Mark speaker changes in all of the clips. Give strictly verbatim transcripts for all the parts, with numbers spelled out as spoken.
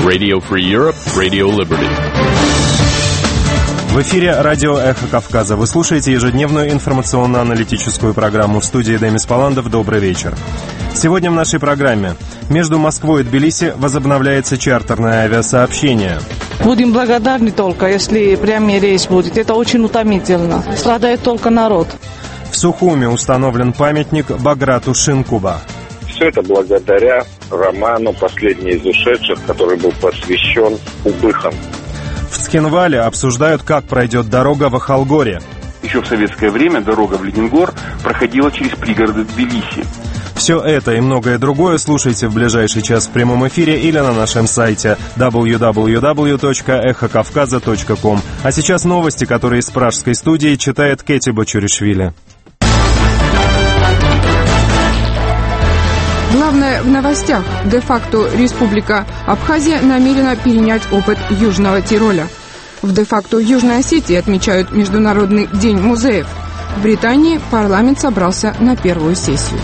Speaker 1: Radio Free Europe, Radio Liberty.
Speaker 2: В эфире радио «Эхо Кавказа». Вы слушаете ежедневную информационно-аналитическую программу. В студии Демис Паландов. Добрый вечер. Сегодня в нашей программе. Между Москвой и Тбилиси возобновляется чартерное авиасообщение.
Speaker 3: Будем благодарны только, если прямой рейс будет. Это очень утомительно. Страдает только народ.
Speaker 2: В Сухуми установлен памятник Баграту Шинкуба.
Speaker 4: Все это благодаря роману «Последний из ушедших», который был посвящен убыхам.
Speaker 2: В Цхинвале обсуждают, как пройдет дорога в Ахалгоре.
Speaker 5: Еще в советское время дорога в Ленингор проходила через пригороды Тбилиси.
Speaker 2: Все это и многое другое слушайте в ближайший час в прямом эфире или на нашем сайте дабл ю дабл ю дабл ю точка эхо кавказа точка ком. А сейчас новости, которые из пражской студии читает Кэти Бочуришвили.
Speaker 6: Главное в новостях. Де-факто Республика Абхазия намерена перенять опыт Южного Тироля. В де-факто Южной Осетии отмечают Международный день музеев. В Британии парламент собрался на первую сессию.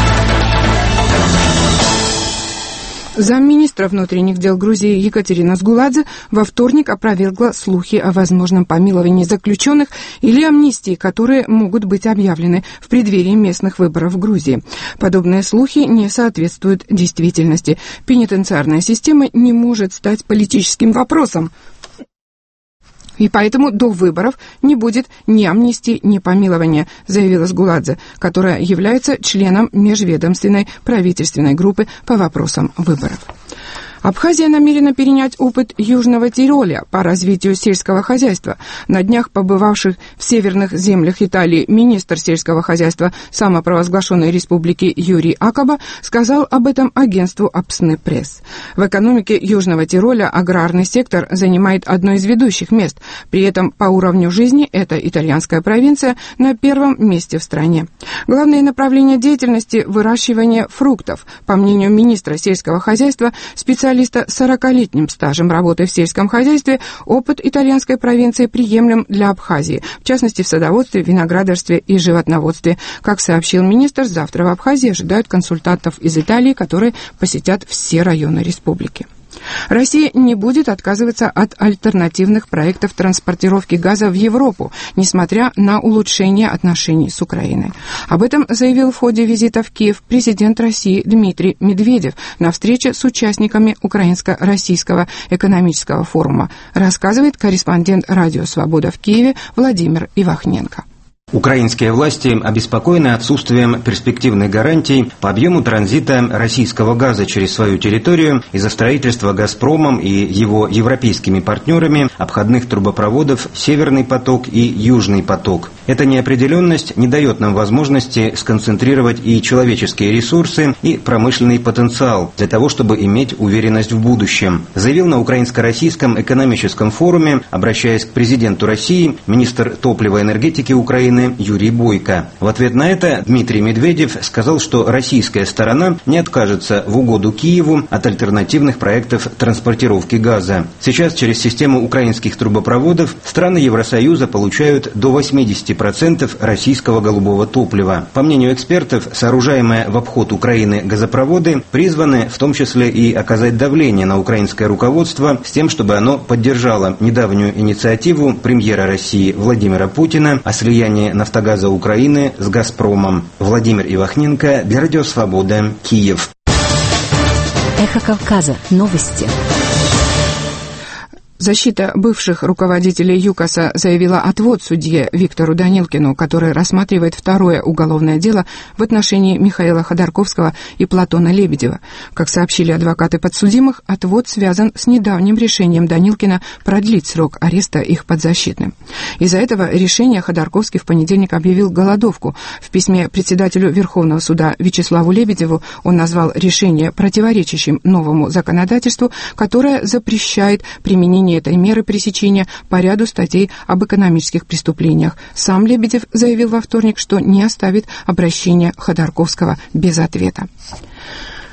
Speaker 6: Замминистра внутренних дел Грузии Екатерина Сгуладзе во вторник опровергла слухи о возможном помиловании заключенных или амнистии, которые могут быть объявлены в преддверии местных выборов в Грузии. Подобные слухи не соответствуют действительности. Пенитенциарная система не может стать политическим вопросом. И поэтому до выборов не будет ни амнистии, ни помилования, заявила Сгуладзе, которая является членом межведомственной правительственной группы по вопросам выборов. Абхазия намерена перенять опыт Южного Тироля по развитию сельского хозяйства. На днях побывавших в северных землях Италии министр сельского хозяйства самопровозглашенной республики Юрий Акаба сказал об этом агентству Апсны Пресс. В экономике Южного Тироля аграрный сектор занимает одно из ведущих мест. При этом по уровню жизни эта итальянская провинция на первом месте в стране. Главное направление деятельности – выращивание фруктов. По мнению министра сельского хозяйства, специалистов Специалиста с сорокалетним стажем работы в сельском хозяйстве, опыт итальянской провинции приемлем для Абхазии, в частности в садоводстве, виноградарстве и животноводстве. Как сообщил министр, завтра в Абхазии ожидают консультантов из Италии, которые посетят все районы республики. Россия не будет отказываться от альтернативных проектов транспортировки газа в Европу, несмотря на улучшение отношений с Украиной. Об этом заявил в ходе визита в Киев президент России Дмитрий Медведев на встрече с участниками Украинско-российского экономического форума, рассказывает корреспондент «Радио Свобода» в Киеве Владимир Ивахненко.
Speaker 7: Украинские власти обеспокоены отсутствием перспективных гарантий по объему транзита российского газа через свою территорию из-за строительства «Газпромом» и его европейскими партнерами обходных трубопроводов «Северный поток» и «Южный поток». Эта неопределенность не дает нам возможности сконцентрировать и человеческие ресурсы, и промышленный потенциал для того, чтобы иметь уверенность в будущем, заявил на Украинско-российском экономическом форуме, обращаясь к президенту России, министр топлива и энергетики Украины Юрий Бойко. В ответ на это Дмитрий Медведев сказал, что российская сторона не откажется в угоду Киеву от альтернативных проектов транспортировки газа. Сейчас через систему украинских трубопроводов страны Евросоюза получают до восемьдесят процентов российского голубого топлива. По мнению экспертов, сооружаемые в обход Украины газопроводы призваны в том числе и оказать давление на украинское руководство с тем, чтобы оно поддержало недавнюю инициативу премьера России Владимира Путина о слиянии «Нафтогаза Украины» с «Газпромом». Владимир Ивахненко для Радио Свобода, Киев.
Speaker 8: Эхо Кавказа. Новости.
Speaker 6: Защита бывших руководителей ЮКОСа заявила отвод судье Виктору Данилкину, который рассматривает второе уголовное дело в отношении Михаила Ходорковского и Платона Лебедева. Как сообщили адвокаты подсудимых, отвод связан с недавним решением Данилкина продлить срок ареста их подзащитным. Из-за этого решения Ходорковский в понедельник объявил голодовку. В письме председателю Верховного суда Вячеславу Лебедеву он назвал решение противоречащим новому законодательству, которое запрещает применение этой меры пресечения по ряду статей об экономических преступлениях. Сам Лебедев заявил во вторник, что не оставит обращение Ходорковского без ответа.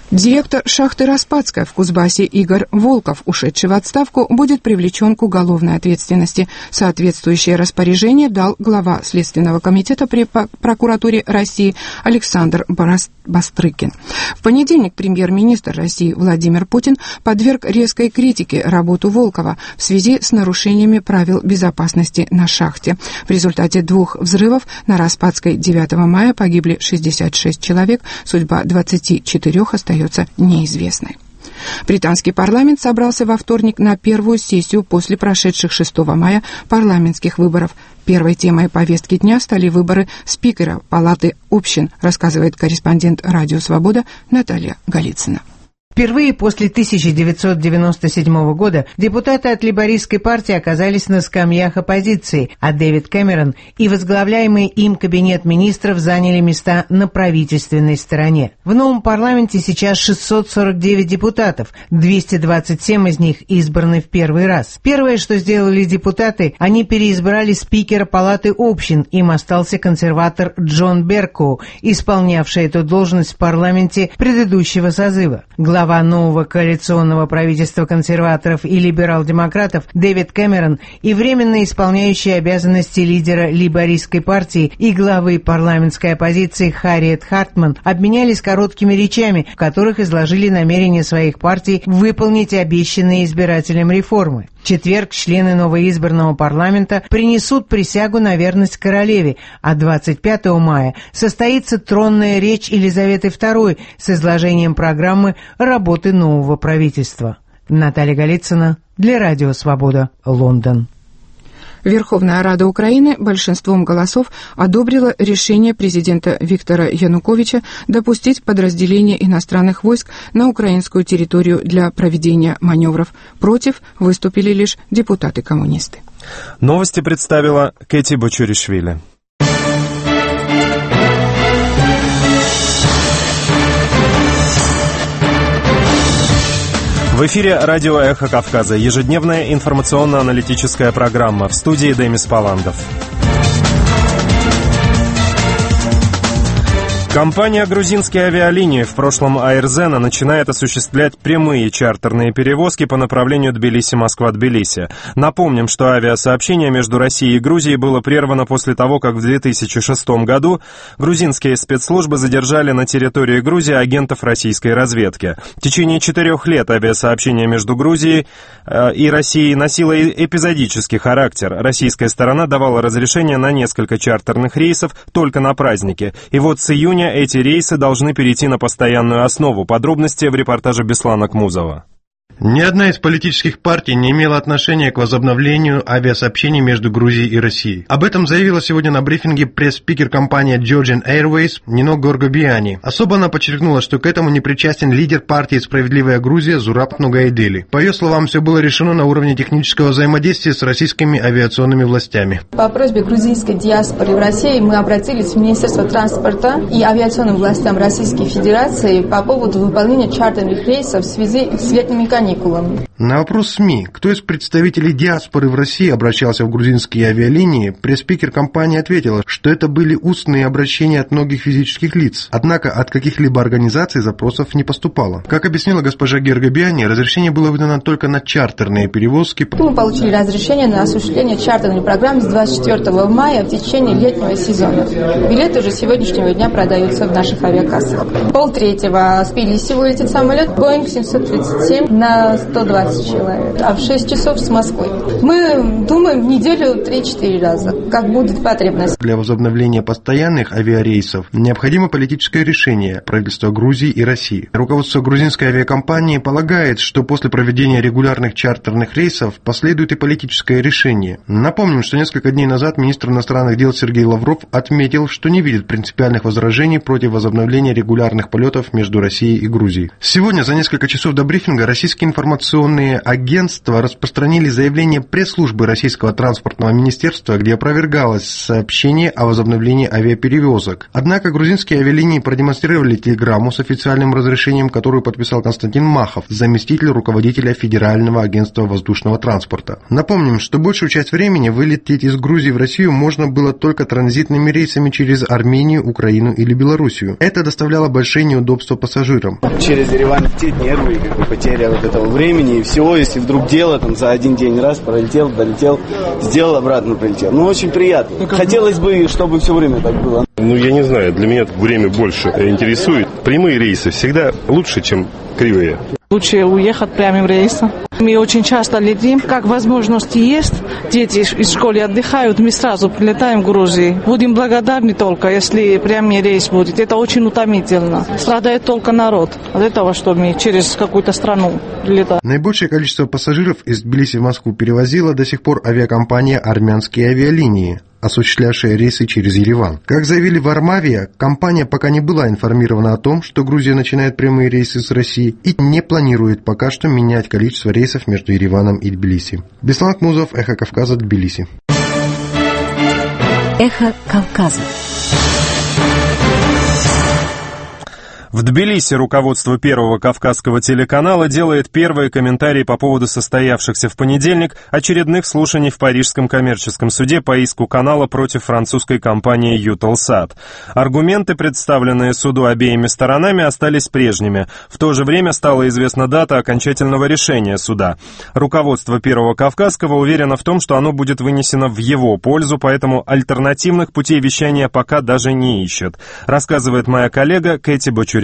Speaker 6: Директор шахты «Распадская» в Кузбассе Игорь Волков, ушедший в отставку, будет привлечен к уголовной ответственности. Соответствующее распоряжение дал глава Следственного комитета при прокуратуре России Александр Бастрыкин. В понедельник премьер-министр России Владимир Путин подверг резкой критике работу Волкова в связи с нарушениями правил безопасности на шахте. В результате двух взрывов на Распадской девятого мая погибли шестьдесят шесть человек, судьба двадцати четырёх остается неизвестной. Британский парламент собрался во вторник на первую сессию после прошедших шестого мая парламентских выборов. Первой темой повестки дня стали выборы спикера Палаты общин, рассказывает корреспондент «Радио Свобода» Наталья Голицына.
Speaker 9: Впервые после тысяча девятьсот девяносто седьмого года депутаты от лейбористской партии оказались на скамьях оппозиции, а Дэвид Кэмерон и возглавляемый им кабинет министров заняли места на правительственной стороне. В новом парламенте сейчас шестьсот сорок девять депутатов, двести двадцать семь из них избраны в первый раз. Первое, что сделали депутаты, они переизбрали спикера Палаты общин, им остался консерватор Джон Беркоу, исполнявший эту должность в парламенте предыдущего созыва. Глава нового коалиционного правительства консерваторов и либерал-демократов Дэвид Кэмерон и временно исполняющий обязанности лидера лейбористской партии и главы парламентской оппозиции Харриет Хартман обменялись короткими речами, в которых изложили намерения своих партий выполнить обещанные избирателям реформы. В четверг члены новоизбранного парламента принесут присягу на верность королеве, а двадцать пятого мая состоится тронная речь Елизаветы второй с изложением программы работы нового правительства. Наталья Голицына для Радио Свобода, Лондон.
Speaker 6: Верховная Рада Украины большинством голосов одобрила решение президента Виктора Януковича допустить подразделение иностранных войск на украинскую территорию для проведения маневров. Против выступили лишь депутаты-коммунисты.
Speaker 2: Новости представила Кэти Бочуришвили. В эфире радио «Эхо Кавказа», ежедневная информационно-аналитическая программа, в студии Демис Паландов. Компания «Грузинские авиалинии», в прошлом Аэрзена, начинает осуществлять прямые чартерные перевозки по направлению Тбилиси-Москва-Тбилиси. Напомним, что авиасообщение между Россией и Грузией было прервано после того, как в две тысячи шестом году грузинские спецслужбы задержали на территории Грузии агентов российской разведки. В течение четырех лет авиасообщение между Грузией э, и Россией носило эпизодический характер. Российская сторона давала разрешение на несколько чартерных рейсов только на праздники. И вот с июня эти рейсы должны перейти на постоянную основу. Подробности в репортаже Беслана Кмузова.
Speaker 10: Ни одна из политических партий не имела отношения к возобновлению авиасообщений между Грузией и Россией. Об этом заявила сегодня на брифинге пресс-спикер компании Georgian Airways Нино Горгобиани. Особо она подчеркнула, что к этому не причастен лидер партии «Справедливая Грузия» Зураб Нугайдели. По ее словам, все было решено на уровне технического взаимодействия с российскими авиационными властями.
Speaker 11: По просьбе грузинской диаспоры в России мы обратились в Министерство транспорта и авиационным властям Российской Федерации по поводу выполнения чартерных рейсов в связи с летними каникулами.
Speaker 10: На вопрос СМИ, кто из представителей диаспоры в России обращался в грузинские авиалинии, пресс-спикер компании ответила, что это были устные обращения от многих физических лиц, однако от каких-либо организаций запросов не поступало. Как объяснила госпожа Гергобиани, разрешение было выдано только на чартерные перевозки.
Speaker 11: Мы получили разрешение на осуществление чартерной программы с двадцать четвёртого мая в течение летнего сезона. Билеты уже с сегодняшнего дня продаются в наших авиакассах. Полтретьего с Тбилиси вылетит самолет Boeing семьсот тридцать семь на сто двадцать человек, а в шесть часов с Москвы. Мы думаем в неделю три-четыре раза, как будет потребность.
Speaker 10: Для возобновления постоянных авиарейсов необходимо политическое решение правительства Грузии и России. Руководство грузинской авиакомпании полагает, что после проведения регулярных чартерных рейсов последует и политическое решение. Напомним, что несколько дней назад министр иностранных дел Сергей Лавров отметил, что не видит принципиальных возражений против возобновления регулярных полетов между Россией и Грузией. Сегодня за несколько часов до брифинга российские информационные информационные агентства распространили заявление пресс-службы Российского транспортного министерства, где опровергалось сообщение о возобновлении авиаперевозок. Однако грузинские авиалинии продемонстрировали телеграмму с официальным разрешением, которую подписал Константин Махов, заместитель руководителя Федерального агентства воздушного транспорта. Напомним, что большую часть времени вылететь из Грузии в Россию можно было только транзитными рейсами через Армению, Украину или Белоруссию. Это доставляло большие неудобства пассажирам.
Speaker 12: Через Ереван лететь, нервы, как бы потеря вот этого времени и всего, если вдруг дело там за один день раз пролетел, долетел, сделал, обратно прилетел. Ну, очень приятно. Хотелось бы, чтобы все время так было.
Speaker 13: Ну, я не знаю, для меня время больше интересует. Прямые рейсы всегда лучше, чем кривые.
Speaker 3: Лучше уехать прямым рейсом. Мы очень часто летим. Как возможности есть, дети из школы отдыхают, мы сразу прилетаем в Грузию. Будем благодарны только, если прямой рейс будет. Это очень утомительно. Страдает только народ от этого, что мы через какую-то страну прилетаем.
Speaker 10: Наибольшее количество пассажиров из Тбилиси в Москву перевозила до сих пор авиакомпания «Армянские авиалинии», осуществлявшая рейсы через Ереван. Как заявили в Армавиа, компания пока не была информирована о том, что Грузия начинает прямые рейсы с России и не планирует пока что менять количество рейсов между Ереваном и Тбилиси. Беслан Кмузов, Эхо Кавказа, Тбилиси.
Speaker 8: Эхо Кавказа.
Speaker 2: В Тбилиси руководство Первого Кавказского телеканала делает первые комментарии по поводу состоявшихся в понедельник очередных слушаний в Парижском коммерческом суде по иску канала против французской компании Eutelsat. Аргументы, представленные суду обеими сторонами, остались прежними. В то же время стала известна дата окончательного решения суда. Руководство Первого Кавказского уверено в том, что оно будет вынесено в его пользу, поэтому альтернативных путей вещания пока даже не ищет, рассказывает моя коллега Кэти Бочуришвили.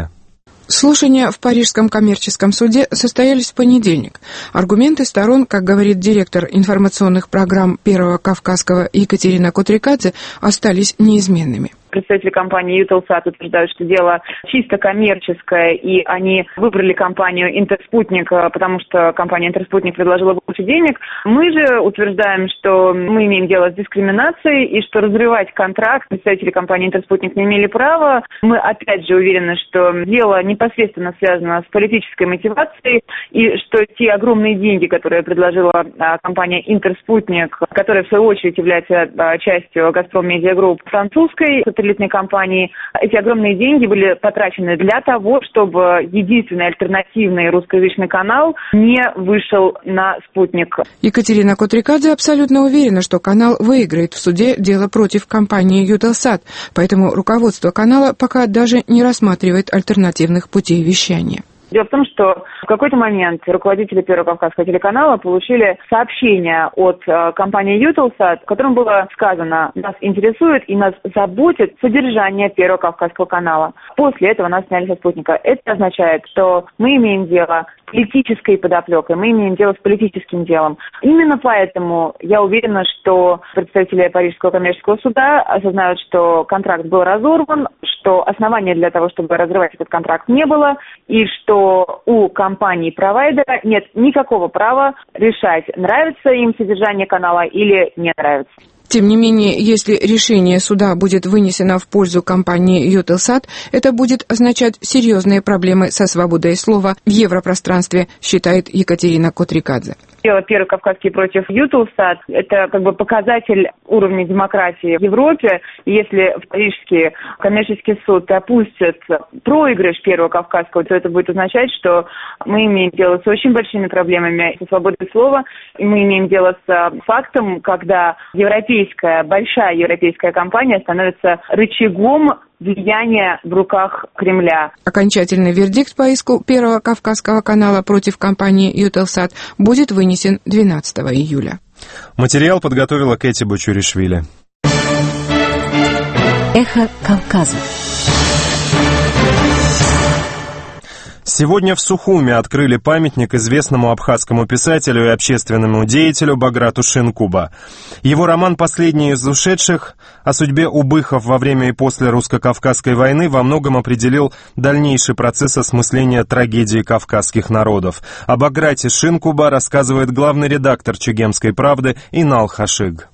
Speaker 6: Слушания в Парижском коммерческом суде состоялись в понедельник. Аргументы сторон, как говорит директор информационных программ Первого Кавказского Екатерина Котрикадзе, остались неизменными.
Speaker 14: Представители компании Eutelsat утверждают, что дело чисто коммерческое, и они выбрали компанию Интерспутник, потому что компания Интерспутник предложила больше денег. Мы же утверждаем, что мы имеем дело с дискриминацией, и что разрывать контракт представители компании Интерспутник не имели права. Мы опять же уверены, что дело непосредственно связано с политической мотивацией, и что те огромные деньги, которые предложила компания Интерспутник, которая в свою очередь является частью Газпром Медиа Групп французской сателлитной компании, эти огромные деньги были потрачены для того, чтобы единственный альтернативный русскоязычный канал не вышел на спутник.
Speaker 6: Екатерина Котрикадзе абсолютно уверена, что канал выиграет в суде дело против компании Eutelsat, поэтому руководство канала пока даже не рассматривает альтернативных путей вещания.
Speaker 14: Дело в том, что в какой-то момент руководители Первого Кавказского телеканала получили сообщение от э, компании Eutelsat, в котором было сказано: нас интересует и нас заботит содержание Первого Кавказского канала. После этого нас сняли со спутника. Это означает, что мы имеем дело с политической подоплекой, мы имеем дело с политическим делом. Именно поэтому я уверена, что представители Парижского коммерческого суда осознают, что контракт был разорван, что основания для того, чтобы разрывать этот контракт, не было, и что у компании-провайдера нет никакого права решать, нравится им содержание канала или не нравится.
Speaker 6: Тем не менее, если решение суда будет вынесено в пользу компании Eutelsat, это будет означать серьезные проблемы со свободой слова в европространстве, считает Екатерина Котрикадзе.
Speaker 14: Дело Первый Кавказский против Eutelsat – это как бы показатель уровня демократии в Европе. Если в Парижский коммерческий суд опустит проигрыш Первого Кавказского, то это будет означать, что мы имеем дело с очень большими проблемами со свободой слова, и мы имеем дело с фактом, когда европейская, большая европейская компания становится рычагом влияние в руках Кремля.
Speaker 6: Окончательный вердикт по иску Первого Кавказского канала против компании Eutelsat будет вынесен двенадцатого июля.
Speaker 2: Материал подготовила Кэти Бочуришвили.
Speaker 8: Эхо Кавказа.
Speaker 2: Сегодня в Сухуме открыли памятник известному абхазскому писателю и общественному деятелю Баграту Шинкуба. Его роман «Последний из ушедших» о судьбе убыхов во время и после русско-кавказской войны во многом определил дальнейший процесс осмысления трагедии кавказских народов. О Баграте Шинкуба рассказывает главный редактор «Чегемской правды» Инал Хашиг.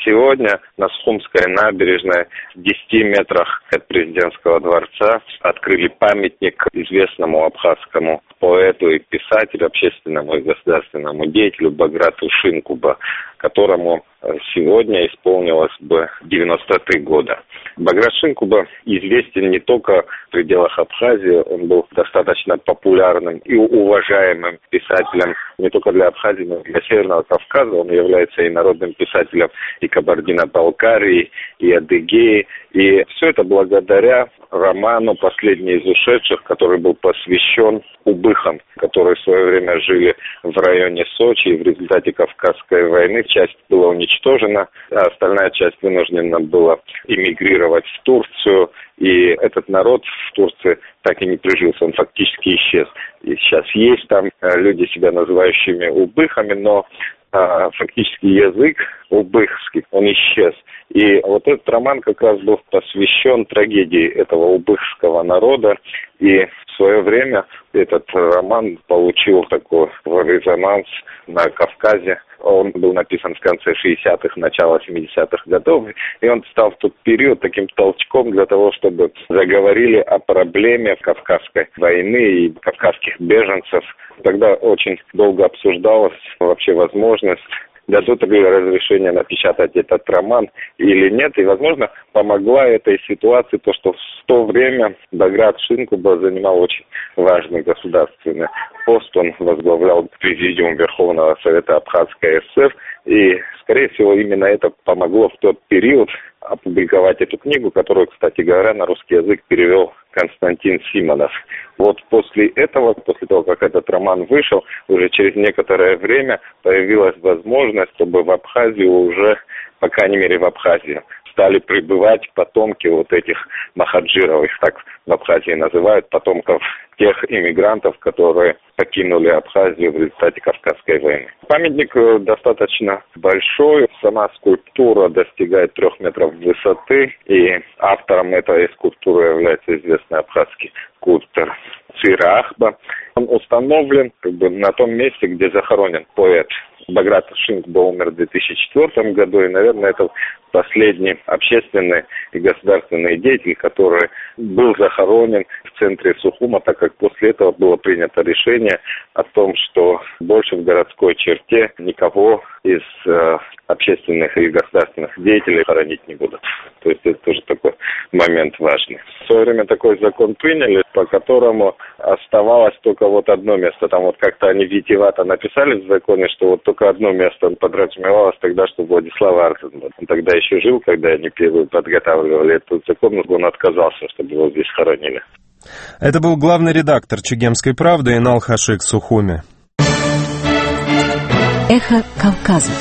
Speaker 4: Сегодня на Сухумской набережной в десяти метрах от президентского дворца открыли памятник известному абхазскому поэту и писателю, общественному и государственному деятелю Баграту Шинкуба, которому сегодня исполнилось бы девяносто три года. Баграт Шинкуба известен не только в пределах Абхазии, он был достаточно популярным и уважаемым писателем не только для Абхазии, но и для Северного Кавказа. Он является и народным писателем и Кабардино-Балкарии, и Адыгеи. И все это благодаря роману «Последний из ушедших», который был посвящен убыхам, которые в свое время жили в районе Сочи, и в результате Кавказской войны часть была уничтожена, а остальная часть вынуждена была эмигрировать в Турцию. И этот народ в Турции так и не прижился, он фактически исчез. И сейчас есть там люди, себя называющими убыхами, но а, фактически язык убыхский, он исчез. И вот этот роман как раз был посвящен трагедии этого убыхского народа. И в свое время этот роман получил такой резонанс на Кавказе. Он был написан в конце шестидесятых, начало семидесятых годов. И он стал в тот период таким толчком для того, чтобы заговорили о проблеме Кавказской войны и кавказских беженцев. Тогда очень долго обсуждалась вообще возможность, дадут ли разрешение напечатать этот роман или нет. И, возможно, помогла этой ситуации то, что в то время Баграт Шинкуба занимал очень важный государственный пост. Он возглавлял президиум Верховного Совета Абхазской ССР. И, скорее всего, именно это помогло в тот период опубликовать эту книгу, которую, кстати говоря, на русский язык перевел Константин Симонов. Вот после этого, после того, как этот роман вышел, уже через некоторое время появилась возможность, чтобы в Абхазию уже, по крайней мере в Абхазию, стали прибывать потомки вот этих махаджиров, их так в Абхазии называют, потомков тех иммигрантов, которые покинули Абхазию в результате Кавказской войны. Памятник достаточно большой, сама скульптура достигает трех метров высоты, и автором этой скульптуры является известный абхазский скульптор Цира Ахба. Он установлен как бы на том месте, где захоронен поэт. Баграт Шинкуба умер в две тысячи четвёртом году, и, наверное, это последний общественный и государственный деятель, который был захоронен в центре Сухума, так как после этого было принято решение о том, что больше в городской черте никого из э, общественных и государственных деятелей хоронить не будут. То есть это тоже такой момент важный. В свое время такой закон приняли, по которому оставалось только вот одно место. Там вот как-то они витиевато написали в законе, что вот только одно место подразумевалось тогда, что Владислав Арзен. Он тогда еще жил, когда они первые подготавливали этот закон, но он отказался, чтобы его здесь хоронили.
Speaker 2: Это был главный редактор «Чегемской правды» Инал Хашик Сухуми.
Speaker 8: Эхо Кавказа.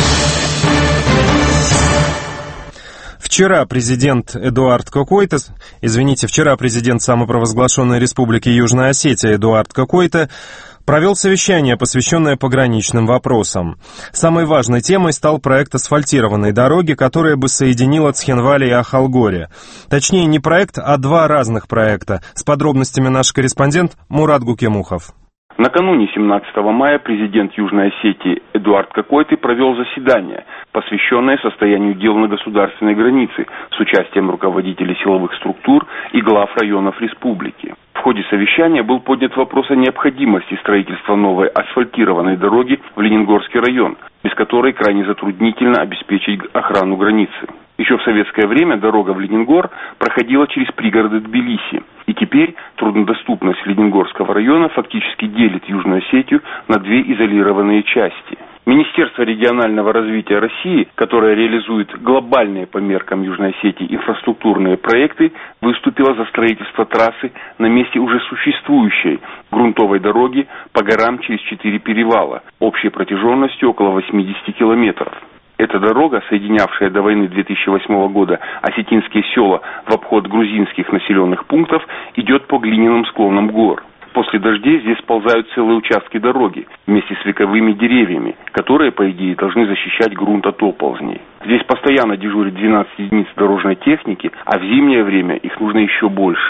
Speaker 2: Вчера президент Эдуард Кокойта, извините, вчера президент самопровозглашенной республики Южная Осетия Эдуард Кокойта провел совещание, посвященное пограничным вопросам. Самой важной темой стал проект асфальтированной дороги, которая бы соединила Цхинвали и Ахалгори. Точнее, не проект, а два разных проекта. С подробностями наш корреспондент Мурат Гукемухов.
Speaker 5: Накануне семнадцатого мая президент Южной Осетии Эдуард Кокойта провел заседание, посвященное состоянию дел на государственной границе с участием руководителей силовых структур и глав районов республики. В ходе совещания был поднят вопрос о необходимости строительства новой асфальтированной дороги в Ленингорский район, без которой крайне затруднительно обеспечить охрану границы. Еще в советское время дорога в Ленингор проходила через пригороды Тбилиси, и теперь труднодоступность Ленингорского района фактически делит Южную Осетию на две изолированные части. Министерство регионального развития России, которое реализует глобальные по меркам Южной Осетии инфраструктурные проекты, выступило за строительство трассы на месте уже существующей грунтовой дороги по горам через четыре перевала, общей протяженностью около восемьдесят километров. Эта дорога, соединявшая до войны две тысячи восьмого года осетинские села в обход грузинских населенных пунктов, идет по глиняным склонам гор. После дождей здесь сползают целые участки дороги вместе с вековыми деревьями, которые, по идее, должны защищать грунт от оползней. Здесь постоянно дежурит двенадцать единиц дорожной техники, а в зимнее время их нужно еще больше.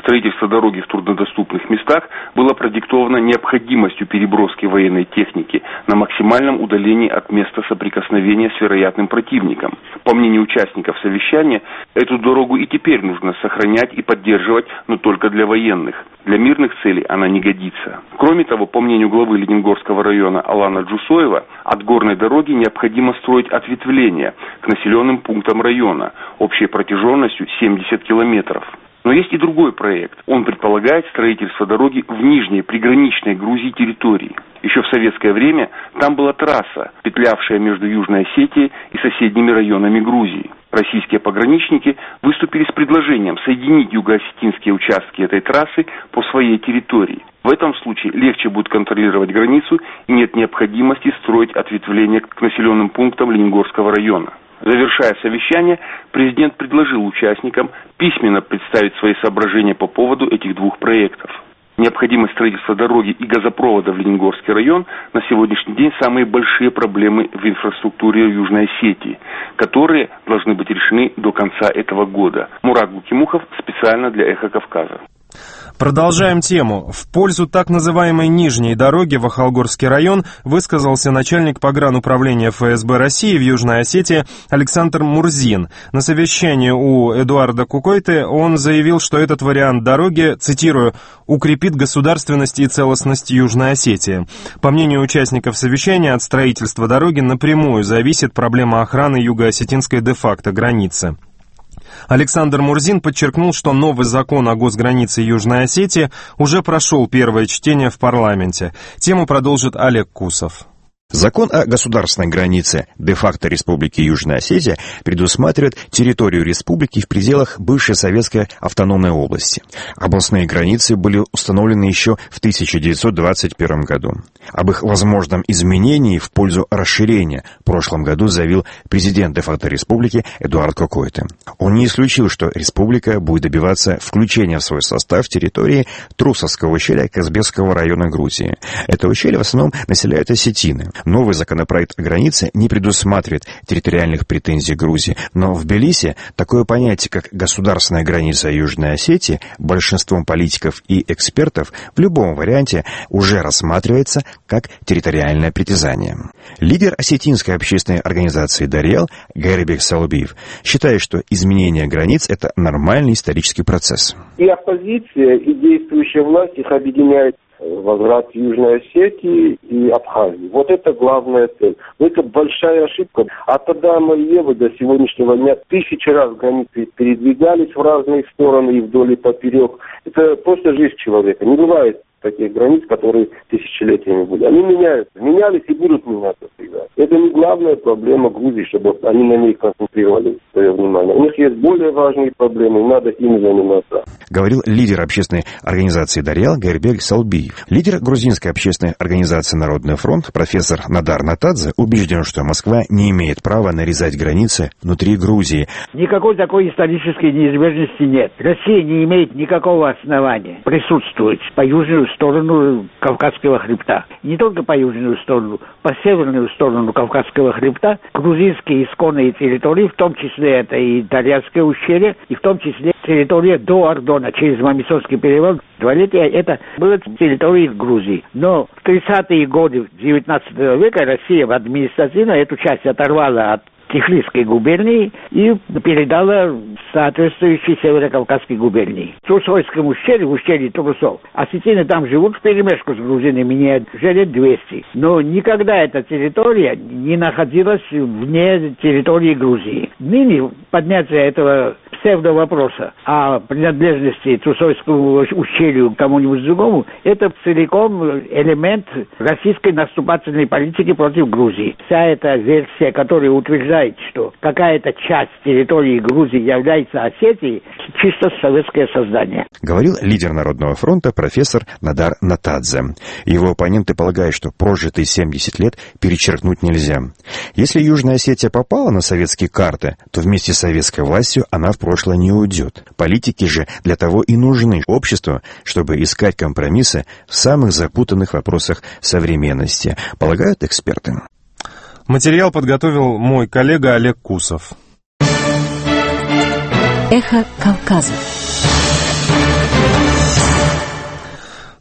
Speaker 5: Строительство дороги в труднодоступных местах было продиктовано необходимостью переброски военной техники на максимальном удалении от места соприкосновения с вероятным противником. По мнению участников совещания, эту дорогу и теперь нужно сохранять и поддерживать, но только для военных. Для мирных целей она не годится. Кроме того, по мнению главы Ленингорского района Алана Джусоева, от горной дороги необходимо строить ответвления к населенным пунктам района общей протяженностью семьдесят километров. Но есть и другой проект. Он предполагает строительство дороги в нижней приграничной Грузии территории. Еще в советское время там была трасса, петлявшая между Южной Осетией и соседними районами Грузии. Российские пограничники выступили с предложением соединить юго-осетинские участки этой трассы по своей территории. В этом случае легче будет контролировать границу и нет необходимости строить ответвления к населенным пунктам Ленингорского района. Завершая совещание, президент предложил участникам письменно представить свои соображения по поводу этих двух проектов. Необходимость строительства дороги и газопровода в Ленингорский район на сегодняшний день самые большие проблемы в инфраструктуре Южной Осетии, которые должны быть решены до конца этого года. Мурат Гукимухов специально для «Эхо Кавказа».
Speaker 2: Продолжаем тему. В пользу так называемой нижней дороги в Ахалгорский район высказался начальник погрануправления эф эс бэ России в Южной Осетии Александр Мурзин. На совещании у Эдуарда Кукойты он заявил, что этот вариант дороги, цитирую, «укрепит государственность и целостность Южной Осетии». По мнению участников совещания, от строительства дороги напрямую зависит проблема охраны юго-осетинской де-факто границы. Александр Мурзин подчеркнул, что новый закон о госгранице Южной Осетии уже прошел первое чтение в парламенте. Тему продолжит Олег Кусов.
Speaker 15: Закон о государственной границе де-факто Республики Южная Осетия предусматривает территорию республики в пределах бывшей советской автономной области. Областные границы были установлены еще в тысяча девятьсот двадцать первом году. Об их возможном изменении в пользу расширения в прошлом году заявил президент де-факто республики Эдуард Кукойты. Он не исключил, что республика будет добиваться включения в свой состав территории Трусовского ущелья Казбекского района Грузии. Это ущелье в основном населяют осетины. Новый законопроект о границе не предусматривает территориальных претензий Грузии, но в Тбилиси такое понятие, как государственная граница Южной Осетии, большинством политиков и экспертов в любом варианте уже рассматривается как территориальное притязание. Лидер осетинской общественной организации «Дарьял» Гайрбек Салубиев считает, что изменение границ – это нормальный исторический процесс.
Speaker 16: И оппозиция, и действующая власть их объединяет. Возврат Южной Осетии и Абхазии. Вот это главная цель. Но это большая ошибка. От Адама и Евы до сегодняшнего дня тысячи раз границы передвигались в разные стороны и вдоль и поперек. Это просто жизнь человека. Не бывает таких границ, которые тысячелетиями были. Они меняются. Менялись и будут меняться всегда. Это не главная проблема Грузии, чтобы они на ней концентрировали свое внимание. У них есть более важные проблемы, и надо ими заниматься.
Speaker 15: Говорил лидер общественной организации «Дарьял» Гайрбек Салубиев. Лидер грузинской общественной организации «Народный фронт» профессор Надар Натадзе убежден, что Москва не имеет права нарезать границы внутри Грузии.
Speaker 17: Никакой такой исторической неизбежности нет. Россия не имеет никакого основания присутствовать по южную сторону Кавказского хребта. Не только по южную сторону, по северную сторону Кавказского хребта грузинские исконные территории, в том числе это и Дарьяльское ущелье, и в том числе территория до Ордона, через Мамисонский перевал, Двалетия, это было территорией Грузии. Но в тридцатые годы девятнадцатого века Россия в административно эту часть оторвала от Тифлисской губернии и передала соответствующей Северо-Кавказской губернии. В Трусойском ущелье, в ущелье Трусов, осетины там живут вперемешку с грузинами не уже лет двести. Но никогда эта территория не находилась вне территории Грузии. Ныне поднятие этого псевдовопроса о принадлежности Трусойскому ущелью к кому-нибудь другому, это целиком элемент российской наступательной политики против Грузии. Вся эта версия, которая утверждает, что какая-то часть территории Грузии является Осетией, чисто советское создание.
Speaker 15: Говорил лидер Народного фронта профессор Надар Натадзе. Его оппоненты полагают, что прожитые семьдесят лет перечеркнуть нельзя. Если Южная Осетия попала на советские карты, то вместе с советской властью она в прошлое не уйдет. Политики же для того и нужны обществу, чтобы искать компромиссы в самых запутанных вопросах современности, полагают эксперты.
Speaker 2: Материал подготовил мой коллега Олег Кусов.
Speaker 8: Эхо Кавказа.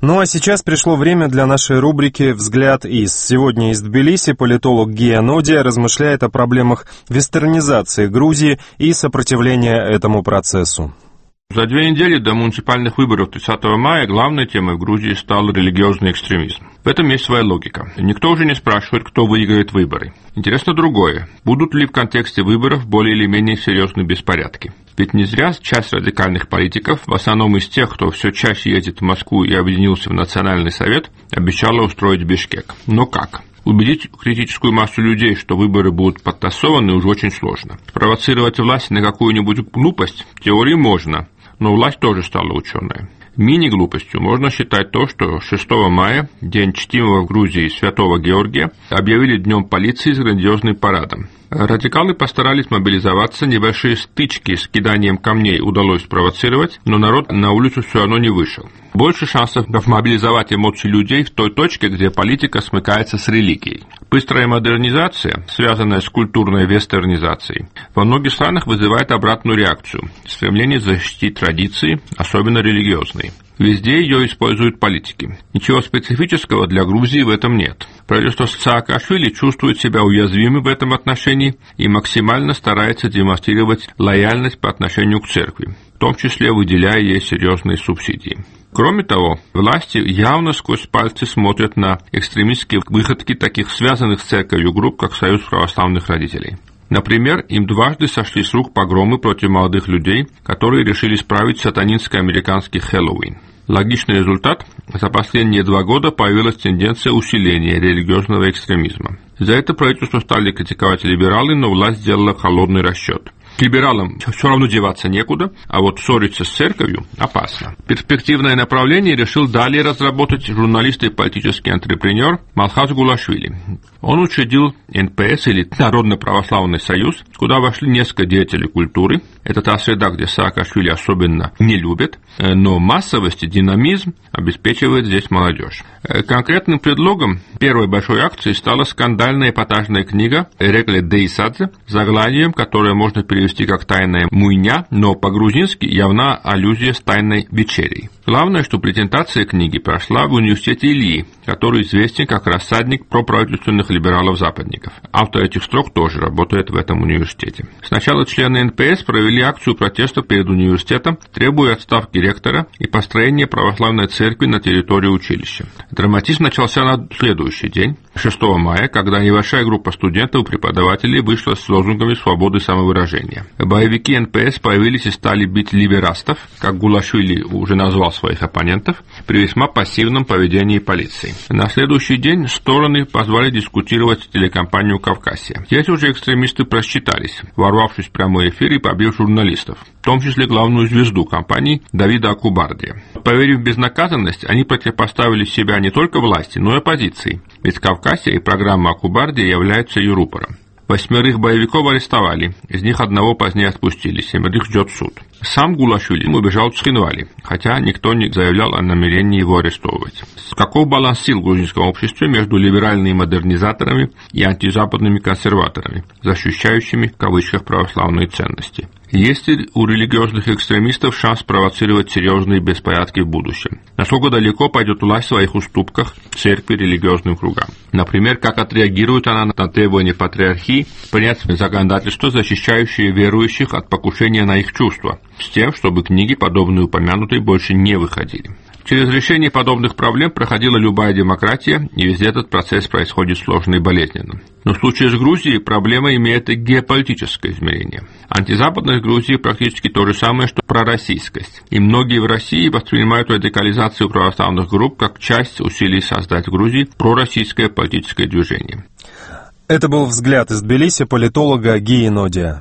Speaker 2: Ну а сейчас пришло время для нашей рубрики «Взгляд из». Сегодня из Тбилиси политолог Гия Нодия размышляет о проблемах вестернизации Грузии и сопротивления этому процессу.
Speaker 18: За две недели до муниципальных выборов тридцатого мая главной темой в Грузии стал религиозный экстремизм. В этом есть своя логика. Никто уже не спрашивает, кто выиграет выборы. Интересно другое. Будут ли в контексте выборов более или менее серьезные беспорядки? Ведь не зря часть радикальных политиков, в основном из тех, кто все чаще ездит в Москву и объединился в Национальный совет, обещала устроить Бишкек. Но как? Убедить критическую массу людей, что выборы будут подтасованы, уже очень сложно. Спровоцировать власть на какую-нибудь глупость в теории можно, но власть тоже стала ученая. Мини-глупостью можно считать то, что шестого мая, день чтимого в Грузии Святого Георгия, объявили днем полиции с грандиозным парадом. Радикалы постарались мобилизоваться, небольшие стычки с киданием камней удалось спровоцировать, но народ на улицу все равно не вышел. Больше шансов мобилизовать эмоции людей в той точке, где политика смыкается с религией. Быстрая модернизация, связанная с культурной вестернизацией, во многих странах вызывает обратную реакцию – стремление защитить традиции, особенно религиозные. Везде ее используют политики. Ничего специфического для Грузии в этом нет. Правительство Саакашвили чувствует себя уязвимым в этом отношении и максимально старается демонстрировать лояльность по отношению к церкви, в том числе выделяя ей серьезные субсидии. Кроме того, власти явно сквозь пальцы смотрят на экстремистские выходки таких связанных с церковью групп, как Союз православных родителей. Например, им дважды сошли с рук погромы против молодых людей, которые решили справить сатанинский американский Хэллоуин. Логичный результат – за последние два года появилась тенденция усиления религиозного экстремизма. За это правительство стали критиковать либералы, но власть сделала холодный расчет. К либералам все равно деваться некуда, а вот ссориться с церковью опасно. Перспективное направление решил далее разработать журналист и политический антрепренер Малхаз Гулашвили. Он учредил эн пэ эс, или Народно-православный союз, куда вошли несколько деятелей культуры. Это та среда, где Саакашвили особенно не любят, но массовость и динамизм обеспечивает здесь молодежь. Конкретным предлогом первой большой акции стала скандальная эпатажная книга Эрекле Дейсадзе, заглавием, которое можно перевести как «Тайная муйня», но по-грузински явна аллюзия с «Тайной вечерей». Главное, что презентация книги прошла в университете Ильи, который известен как рассадник проправительственных либералов-западников. Автор этих строк тоже работает в этом университете. Сначала члены эн пэ эс провели акцию протеста перед университетом, требуя отставки ректора и построения православной церкви на территории училища. Драматизм начался на следующий день, шестого мая, когда небольшая группа студентов и преподавателей вышла с лозунгами свободы самовыражения. Боевики эн пэ эс появились и стали бить либерастов, как Гулашвили уже назвал своих оппонентов, при весьма пассивном поведении полиции. На следующий день стороны позвали дискутировать телекомпанию «Кавказия». Здесь уже экстремисты просчитались, ворвавшись в прямой эфир и побив журналистов, в том числе главную звезду компании Давида Акубардия. Поверив в безнаказанность, они противопоставили себя не только власти, но и оппозиции, ведь Кавказия и программа Акубардия являются ее рупором. Восьмерых боевиков арестовали, из них одного позднее отпустили, семерых ждет суд. Сам Гулашвили убежал в Цхинвали, хотя никто не заявлял о намерении его арестовывать. Каков баланс сил в грузинском обществе между либеральными модернизаторами и антизападными консерваторами, защищающими в кавычках православные ценности? Есть ли у религиозных экстремистов шанс провоцировать серьезные беспорядки в будущем? Насколько далеко пойдет власть в своих уступках церкви религиозным кругам? Например, как отреагирует она на требование патриархии принять законодательство, защищающее верующих от покушения на их чувства, с тем, чтобы книги, подобные упомянутой, больше не выходили. Через решение подобных проблем проходила любая демократия, и везде этот процесс происходит сложно и болезненно. Но в случае с Грузией проблема имеет и геополитическое измерение. Антизападность Грузии практически то же самое, что пророссийскость. И многие в России воспринимают радикализацию православных групп как часть усилий создать в Грузии пророссийское политическое движение.
Speaker 2: Это был взгляд из Тбилиси политолога Гии Нодия.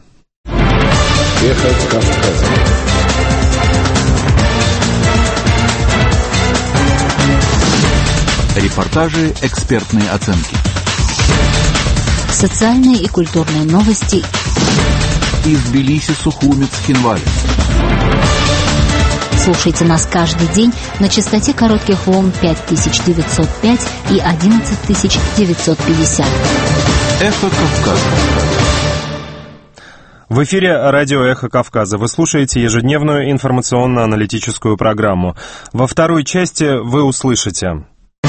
Speaker 1: Эхо Кавказа. Репортажи, экспертные оценки.
Speaker 8: Социальные и культурные новости.
Speaker 1: Из Тбилиси, Сухуми, Цхинвали.
Speaker 8: Слушайте нас каждый день на частоте коротких волн пять тысяч девятьсот пять и одиннадцать тысяч девятьсот пятьдесят.
Speaker 1: Эхо Кавказа.
Speaker 2: В эфире радио «Эхо Кавказа». Вы слушаете ежедневную информационно-аналитическую программу. Во второй части вы услышите: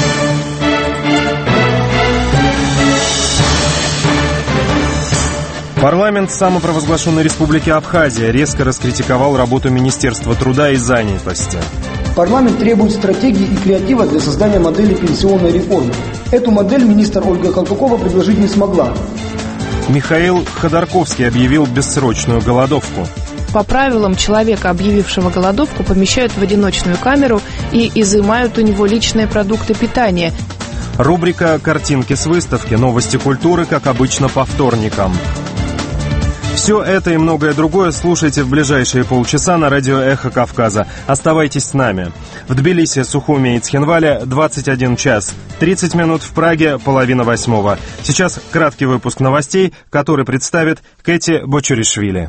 Speaker 2: парламент самопровозглашенной республики Абхазия резко раскритиковал работу Министерства труда и занятости.
Speaker 19: Парламент требует стратегии и креатива для создания модели пенсионной реформы. Эту модель министр Ольга Колпакова предложить не смогла.
Speaker 2: Михаил Ходорковский объявил бессрочную голодовку.
Speaker 20: По правилам, человека, объявившего голодовку, помещают в одиночную камеру и изымают у него личные продукты питания.
Speaker 2: Рубрика «Картинки с выставки», новости культуры, как обычно, по вторникам. Все это и многое другое слушайте в ближайшие полчаса на радио «Эхо Кавказа». Оставайтесь с нами. В Тбилиси, Сухуми и Цхинвале двадцать один час. тридцать минут в Праге, половина восьмого. Сейчас краткий выпуск новостей, который представит Кэти Бочуришвили.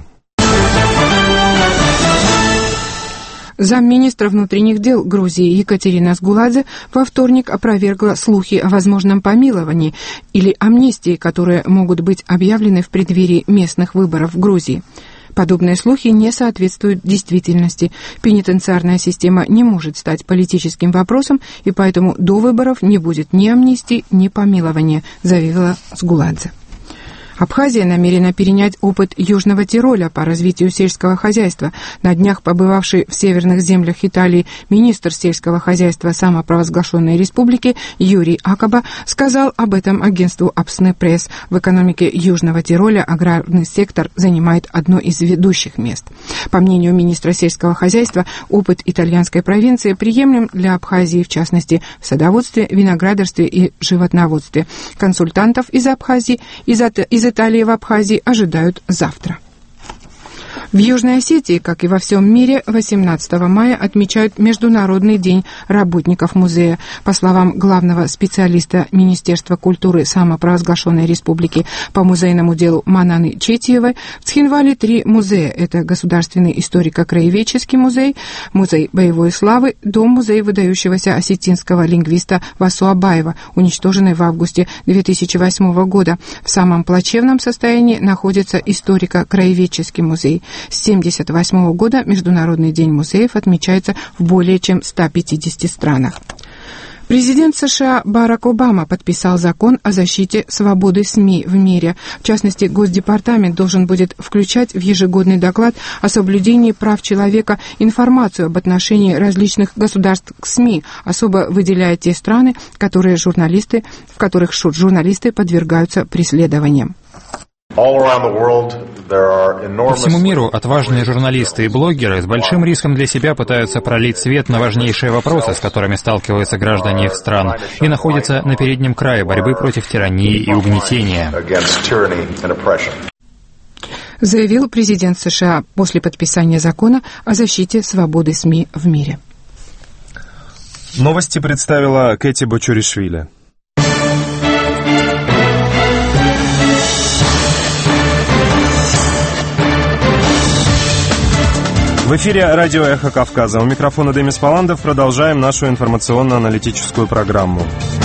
Speaker 6: Замминистра внутренних дел Грузии Екатерина Сгуладзе во вторник опровергла слухи о возможном помиловании или амнистии, которые могут быть объявлены в преддверии местных выборов в Грузии. Подобные слухи не соответствуют действительности. Пенитенциарная система не может стать политическим вопросом, и поэтому до выборов не будет ни амнистии, ни помилования, заявила Сгуладзе. Абхазия намерена перенять опыт Южного Тироля по развитию сельского хозяйства. На днях побывавший в северных землях Италии министр сельского хозяйства самопровозглашенной республики Юрий Акаба сказал об этом агентству Апсны Пресс. В экономике Южного Тироля аграрный сектор занимает одно из ведущих мест. По мнению министра сельского хозяйства, опыт итальянской провинции приемлем для Абхазии, в частности, в садоводстве, виноградарстве и животноводстве. Консультантов из Абхазии, из, из Италии в Абхазии ожидают завтра. В Южной Осетии, как и во всем мире, восемнадцатого мая отмечают Международный день работников музея. По словам главного специалиста Министерства культуры самопровозглашенной республики по музейному делу Мананы Четиевой, в Цхинвале три музея. Это Государственный историко-краеведческий музей, Музей боевой славы, Дом-музей выдающегося осетинского лингвиста Васу Абаева, уничтоженный в августе две тысячи восьмого года. В самом плачевном состоянии находится историко-краеведческий музей. С тысяча девятьсот семьдесят восьмого года Международный день музеев отмечается в более чем ста пятидесяти странах. Президент США Барак Обама подписал закон о защите свободы СМИ в мире. В частности, Госдепартамент должен будет включать в ежегодный доклад о соблюдении прав человека информацию об отношении различных государств к СМИ, особо выделяя те страны, которые журналисты, в которых журналисты подвергаются преследованиям.
Speaker 21: По всему миру отважные журналисты и блогеры с большим риском для себя пытаются пролить свет на важнейшие вопросы, с которыми сталкиваются граждане их стран, и находятся на переднем крае борьбы против тирании и угнетения.
Speaker 6: Заявил президент США после подписания закона о защите свободы СМИ в мире.
Speaker 2: Новости представила Кэти Бочуришвили. В эфире радио «Эхо Кавказа». У микрофона Демис Паландов. Продолжаем нашу информационно-аналитическую программу.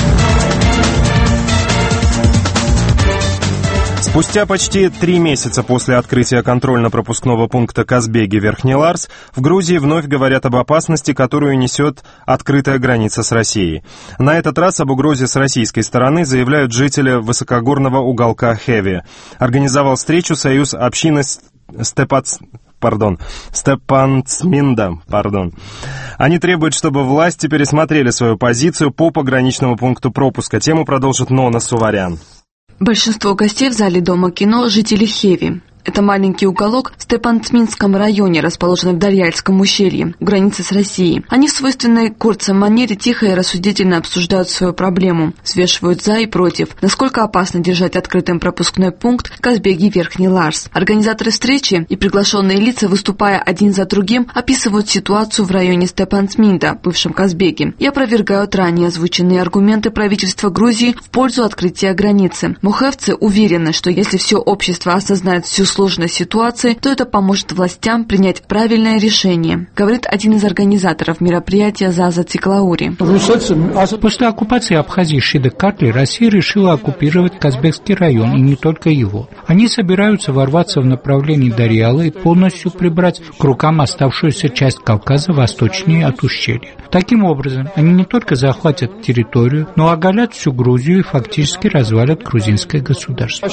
Speaker 2: Спустя почти три месяца после открытия контрольно-пропускного пункта Казбеги-Верхний Ларс в Грузии вновь говорят об опасности, которую несет открытая граница с Россией. На этот раз об угрозе с российской стороны заявляют жители высокогорного уголка Хеви. Организовал встречу Союз общины Степац... Пардон, Степанцминда, пардон. Они требуют, чтобы власти пересмотрели свою позицию по пограничному пункту пропуска. Тему продолжит Нона Суварян.
Speaker 22: Большинство гостей в зале Дома кино – жители Хеви. Это маленький уголок в Степанцминском районе, расположенный в Дарьяльском ущелье, у границы с Россией. Они в свойственной горцам манере тихо и рассудительно обсуждают свою проблему, взвешивают за и против, насколько опасно держать открытым пропускной пункт Казбеги-Верхний Ларс. Организаторы встречи и приглашенные лица, выступая один за другим, описывают ситуацию в районе Степанцминда, бывшем Казбеги, и опровергают ранее озвученные аргументы правительства Грузии в пользу открытия границы. Мухевцы уверены, что если все общество осознает всю сложной ситуации, то это поможет властям принять правильное решение, говорит один из организаторов мероприятия Заза Циклаури.
Speaker 7: После оккупации Абхазии Шида Картли Россия решила оккупировать Казбекский район, и не только его. Они собираются ворваться в направлении Дарьяла и полностью прибрать к рукам оставшуюся часть Кавказа восточнее от ущелья. Таким образом, они не только захватят территорию, но оголят всю Грузию и фактически развалят грузинское государство.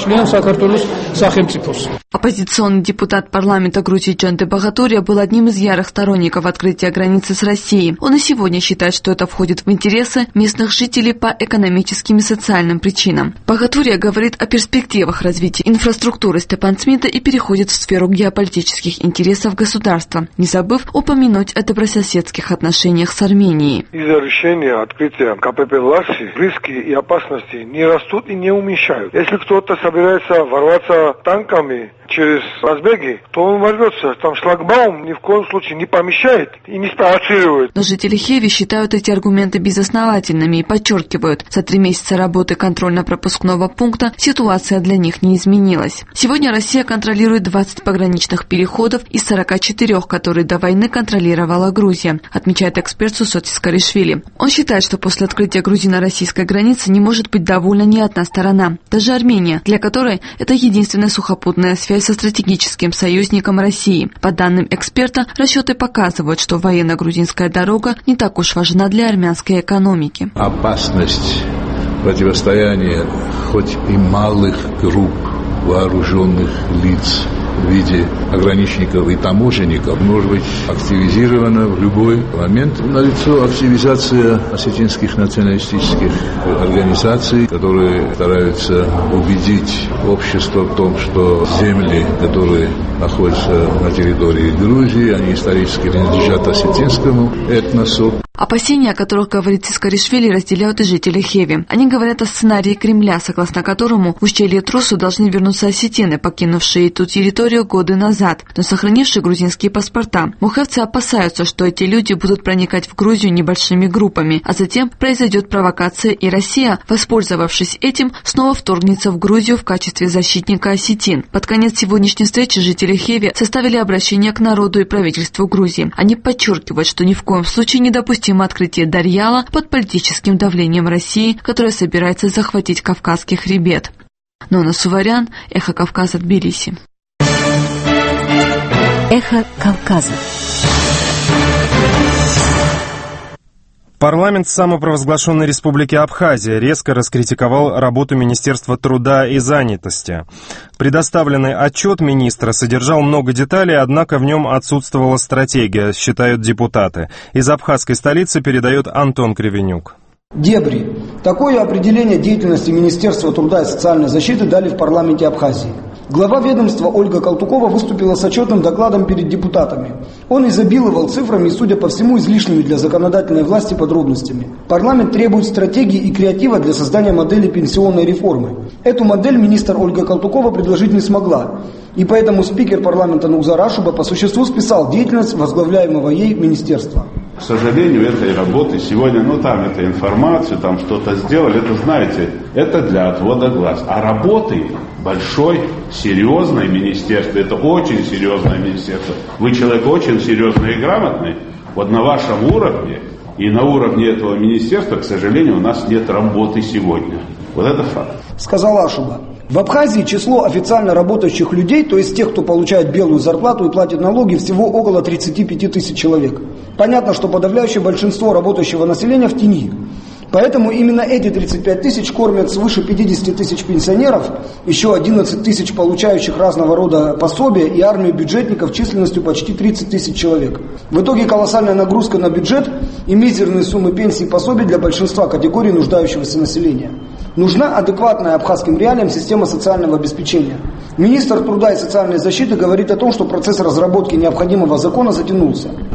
Speaker 22: Оппозиционный депутат парламента Грузии Джанте Багатурия был одним из ярых сторонников открытия границы с Россией. Он и сегодня считает, что это входит в интересы местных жителей по экономическим и социальным причинам. Багатурия говорит о перспективах развития инфраструктуры Степан-Цминта и переходит в сферу геополитических интересов государства, не забыв упомянуть о добрососедских отношениях с Арменией.
Speaker 9: Из-за решения открытия КПП Ларси риски и опасности не растут и не уменьшают. Если кто-то собирается ворваться танками через разбеги, то он ворвется. Там шлагбаум ни в коем случае не помешает и не спровоцирует.
Speaker 22: Но жители Хеви считают эти аргументы безосновательными и подчеркивают, за три месяца работы контрольно-пропускного пункта ситуация для них не изменилась. Сегодня Россия контролирует двадцать пограничных переходов из сорока четырёх, которые до войны контролировала Грузия, отмечает эксперт Сусотис Скаришвили. Он считает, что после открытия грузино-российской границы не может быть довольна ни одна сторона, даже Армения, для которой это единственная сухопутная связь со стратегическим союзником России. По данным эксперта, расчеты показывают, что военно-грузинская дорога не так уж важна для армянской экономики.
Speaker 23: Опасность противостояния хоть и малых групп вооруженных лиц в виде ограничников и таможенников может быть активизирована в любой момент. Налицо активизация осетинских националистических организаций, которые стараются убедить общество в том, что земли, которые находятся на территории Грузии, они исторически принадлежат осетинскому этносу.
Speaker 22: Опасения, о которых говорит Скаришвили, разделяют и жители Хеви. Они говорят о сценарии Кремля, согласно которому в ущелье Трусу должны вернуться осетины, покинувшие эту территорию годы назад, но сохранившие грузинские паспорта. Мухевцы опасаются, что эти люди будут проникать в Грузию небольшими группами, а затем произойдет провокация, и Россия, воспользовавшись этим, снова вторгнется в Грузию в качестве защитника осетин. Под конец сегодняшней встречи жители Хеви составили обращение к народу и правительству Грузии. Они подчеркивают, что ни в коем случае не допустим открытие Дарьяла под политическим давлением России, которая собирается захватить Кавказский хребет. Нона Суварян, Эхо Кавказа, Тбилиси.
Speaker 8: Эхо Кавказа.
Speaker 2: Парламент самопровозглашенной республики Абхазия резко раскритиковал работу Министерства труда и занятости. Предоставленный отчет министра содержал много деталей, однако в нем отсутствовала стратегия, считают депутаты. Из абхазской столицы передает Антон Кривенюк.
Speaker 19: Дебри. Такое определение деятельности Министерства труда и социальной защиты дали в парламенте Абхазии. Глава ведомства Ольга Калтукова выступила с отчетным докладом перед депутатами. Он изобиловал цифрами и, судя по всему, излишними для законодательной власти подробностями. Парламент требует стратегии и креатива для создания модели пенсионной реформы. Эту модель министр Ольга Калтукова предложить не смогла. И поэтому спикер парламента Нугзар Ашуба по существу списал деятельность возглавляемого ей министерства.
Speaker 24: К сожалению, этой работы сегодня, ну там, это информацию, там что-то сделали, это, знаете, это для отвода глаз. А работы большой, серьезное министерство, это очень серьезное министерство. Вы человек очень серьезный и грамотный, вот на вашем уровне и на уровне этого министерства, к сожалению, у нас нет работы сегодня. Вот это факт.
Speaker 19: Сказал Ашуба. В Абхазии число официально работающих людей, то есть тех, кто получает белую зарплату и платит налоги, всего около тридцати пяти тысяч человек. Понятно, что подавляющее большинство работающего населения в тени. Поэтому именно эти тридцать пять тысяч кормят свыше пятидесяти тысяч пенсионеров, еще одиннадцать тысяч получающих разного рода пособия и армию бюджетников численностью почти тридцать тысяч человек. В итоге колоссальная нагрузка на бюджет и мизерные суммы пенсий и пособий для большинства категорий нуждающегося населения. Нужна адекватная абхазским реалиям система социального обеспечения. Министр труда и социальной защиты говорит о том, что процесс разработки необходимого закона затянулся.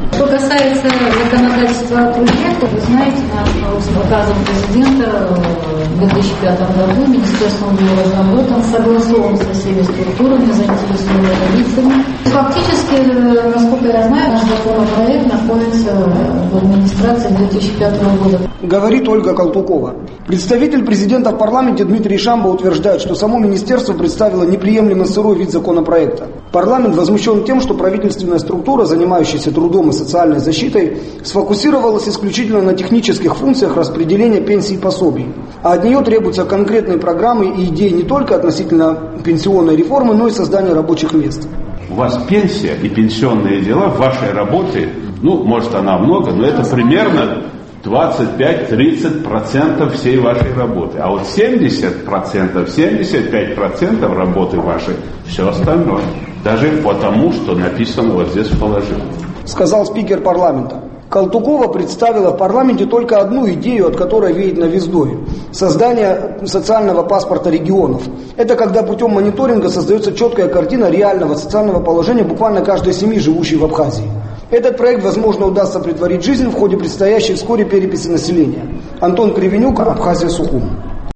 Speaker 3: Что касается законодательства о труде, то вы знаете, с указом президента в две тысячи пятом году Министерством труда согласован со всеми структурами, заинтересованными лицами. Фактически, насколько я знаю, наш законопроект находится в администрации две тысячи пятого года.
Speaker 19: Говорит Ольга Колтукова. Представитель президента в парламенте Дмитрий Шамба утверждает, что само министерство представило неприемлемо сырой вид законопроекта. Парламент возмущен тем, что правительственная структура, занимающаяся трудом и социальной защитой, сфокусировалась исключительно на технических функциях распределения пенсий и пособий. А от нее требуются конкретные программы и идеи не только относительно пенсионной реформы, но и создания рабочих мест.
Speaker 24: У вас пенсия и пенсионные дела в вашей работе, ну, может, она много, но это примерно двадцать пять - тридцать процентов всей вашей работы. А вот семьдесят процентов, семьдесят пять процентов работы вашей, все остальное. Даже потому, что написано вот здесь в положении.
Speaker 19: Сказал спикер парламента. Колтукова представила в парламенте только одну идею, от которой веет новиздой – создание социального паспорта регионов. Это когда путем мониторинга создается четкая картина реального социального положения буквально каждой семьи, живущей в Абхазии. Этот проект, возможно, удастся претворить в жизнь в ходе предстоящей вскоре переписи населения. Антон Кривенюк, Абхазия, Сухум.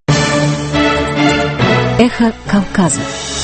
Speaker 8: Эхо Кавказа.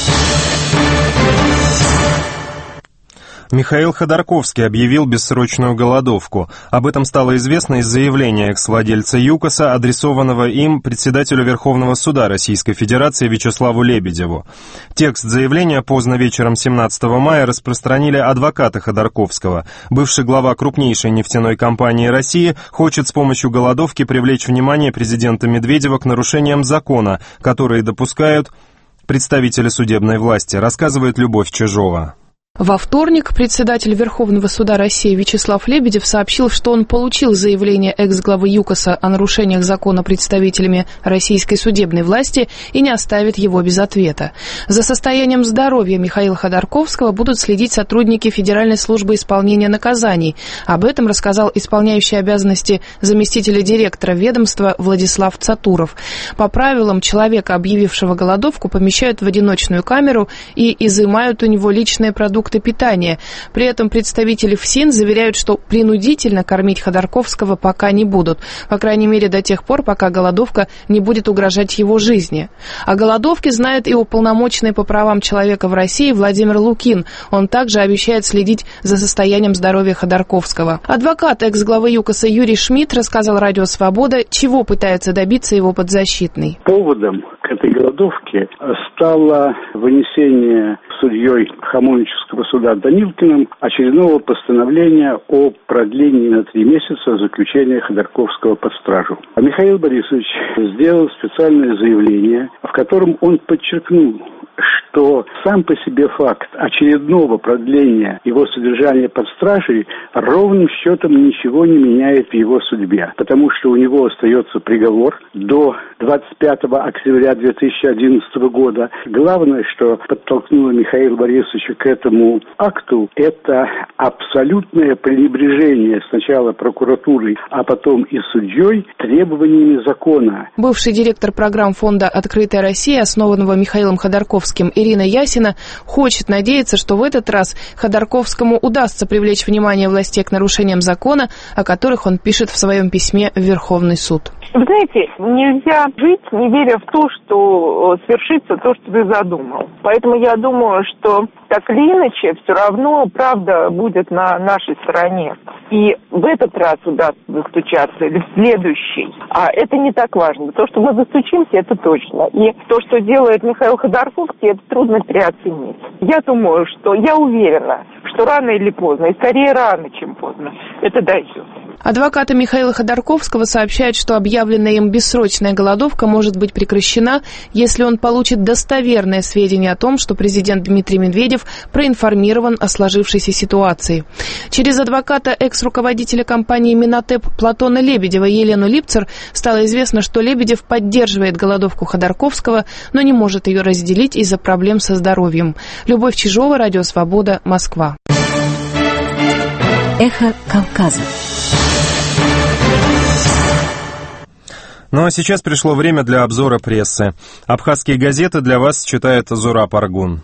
Speaker 2: Михаил Ходорковский объявил бессрочную голодовку. Об этом стало известно из заявления экс-владельца ЮКОСа, адресованного им председателю Верховного суда Российской Федерации Вячеславу Лебедеву. Текст заявления поздно вечером семнадцатого мая распространили адвокаты Ходорковского. Бывший глава крупнейшей нефтяной компании России хочет с помощью голодовки привлечь внимание президента Медведева к нарушениям закона, которые допускают представители судебной власти, рассказывает Любовь Чижова.
Speaker 20: Во вторник председатель Верховного суда России Вячеслав Лебедев сообщил, что он получил заявление экс-главы ЮКОСа о нарушениях закона представителями российской судебной власти и не оставит его без ответа. За состоянием здоровья Михаила Ходорковского будут следить сотрудники Федеральной службы исполнения наказаний. Об этом рассказал исполняющий обязанности заместителя директора ведомства Владислав Цатуров. По правилам, человека, объявившего голодовку, помещают в одиночную камеру и изымают у него личные продукты питания. При этом представители ФСИН заверяют, что принудительно кормить Ходорковского пока не будут. По крайней мере, до тех пор, пока голодовка не будет угрожать его жизни. О голодовке знает и уполномоченный по правам человека в России Владимир Лукин. Он также обещает следить за состоянием здоровья Ходорковского. Адвокат экс-главы ЮКОСа Юрий Шмидт рассказал Радио Свобода, чего пытается добиться его подзащитный.
Speaker 11: Поводом к этой голодовке стало вынесение судьей Хамовнического суда Данилкиным очередного постановления о продлении на три месяца заключения Ходорковского под стражу. А Михаил Борисович сделал специальное заявление, в котором он подчеркнул, что сам по себе факт очередного продления его содержания под стражей ровным счетом ничего не меняет в его судьбе, потому что у него остается приговор до двадцать пятого октября две тысячи одиннадцатого года. Главное, что подтолкнуло Михаила Борисовича к этому акту, это абсолютное пренебрежение сначала прокуратурой, а потом и судьей требованиями закона.
Speaker 20: Бывший директор программ фонда «Открытая Россия», основанного Михаилом Ходорковским, Ирина Ясина, хочет надеяться, что в этот раз Ходорковскому удастся привлечь внимание властей к нарушениям закона, о которых он пишет в своем письме в Верховный суд.
Speaker 12: Вы знаете, нельзя жить, не веря в то, что свершится то, что ты задумал. Поэтому я думаю, что так или иначе, все равно правда будет на нашей стороне. И в этот раз удастся достучаться, или в следующий. А это не так важно. То, что мы достучимся, это точно. И то, что делает Михаил Ходорковский, это трудно переоценить. Я думаю, что, я уверена, что рано или поздно, и скорее рано, чем поздно, это дойдет.
Speaker 20: Адвокаты Михаила Ходорковского сообщают, что объявленная им бессрочная голодовка может быть прекращена, если он получит достоверные сведения о том, что президент Дмитрий Медведев проинформирован о сложившейся ситуации. Через адвоката экс-руководителя компании «Минотеп» Платона Лебедева Елену Липцер стало известно, что Лебедев поддерживает голодовку Ходорковского, но не может ее разделить из-за проблем со здоровьем. Любовь Чижова, Радио Свобода, Москва.
Speaker 8: Эхо Кавказа.
Speaker 2: Ну а сейчас пришло время для обзора прессы. Абхазские газеты для вас читает Зураб Аргун.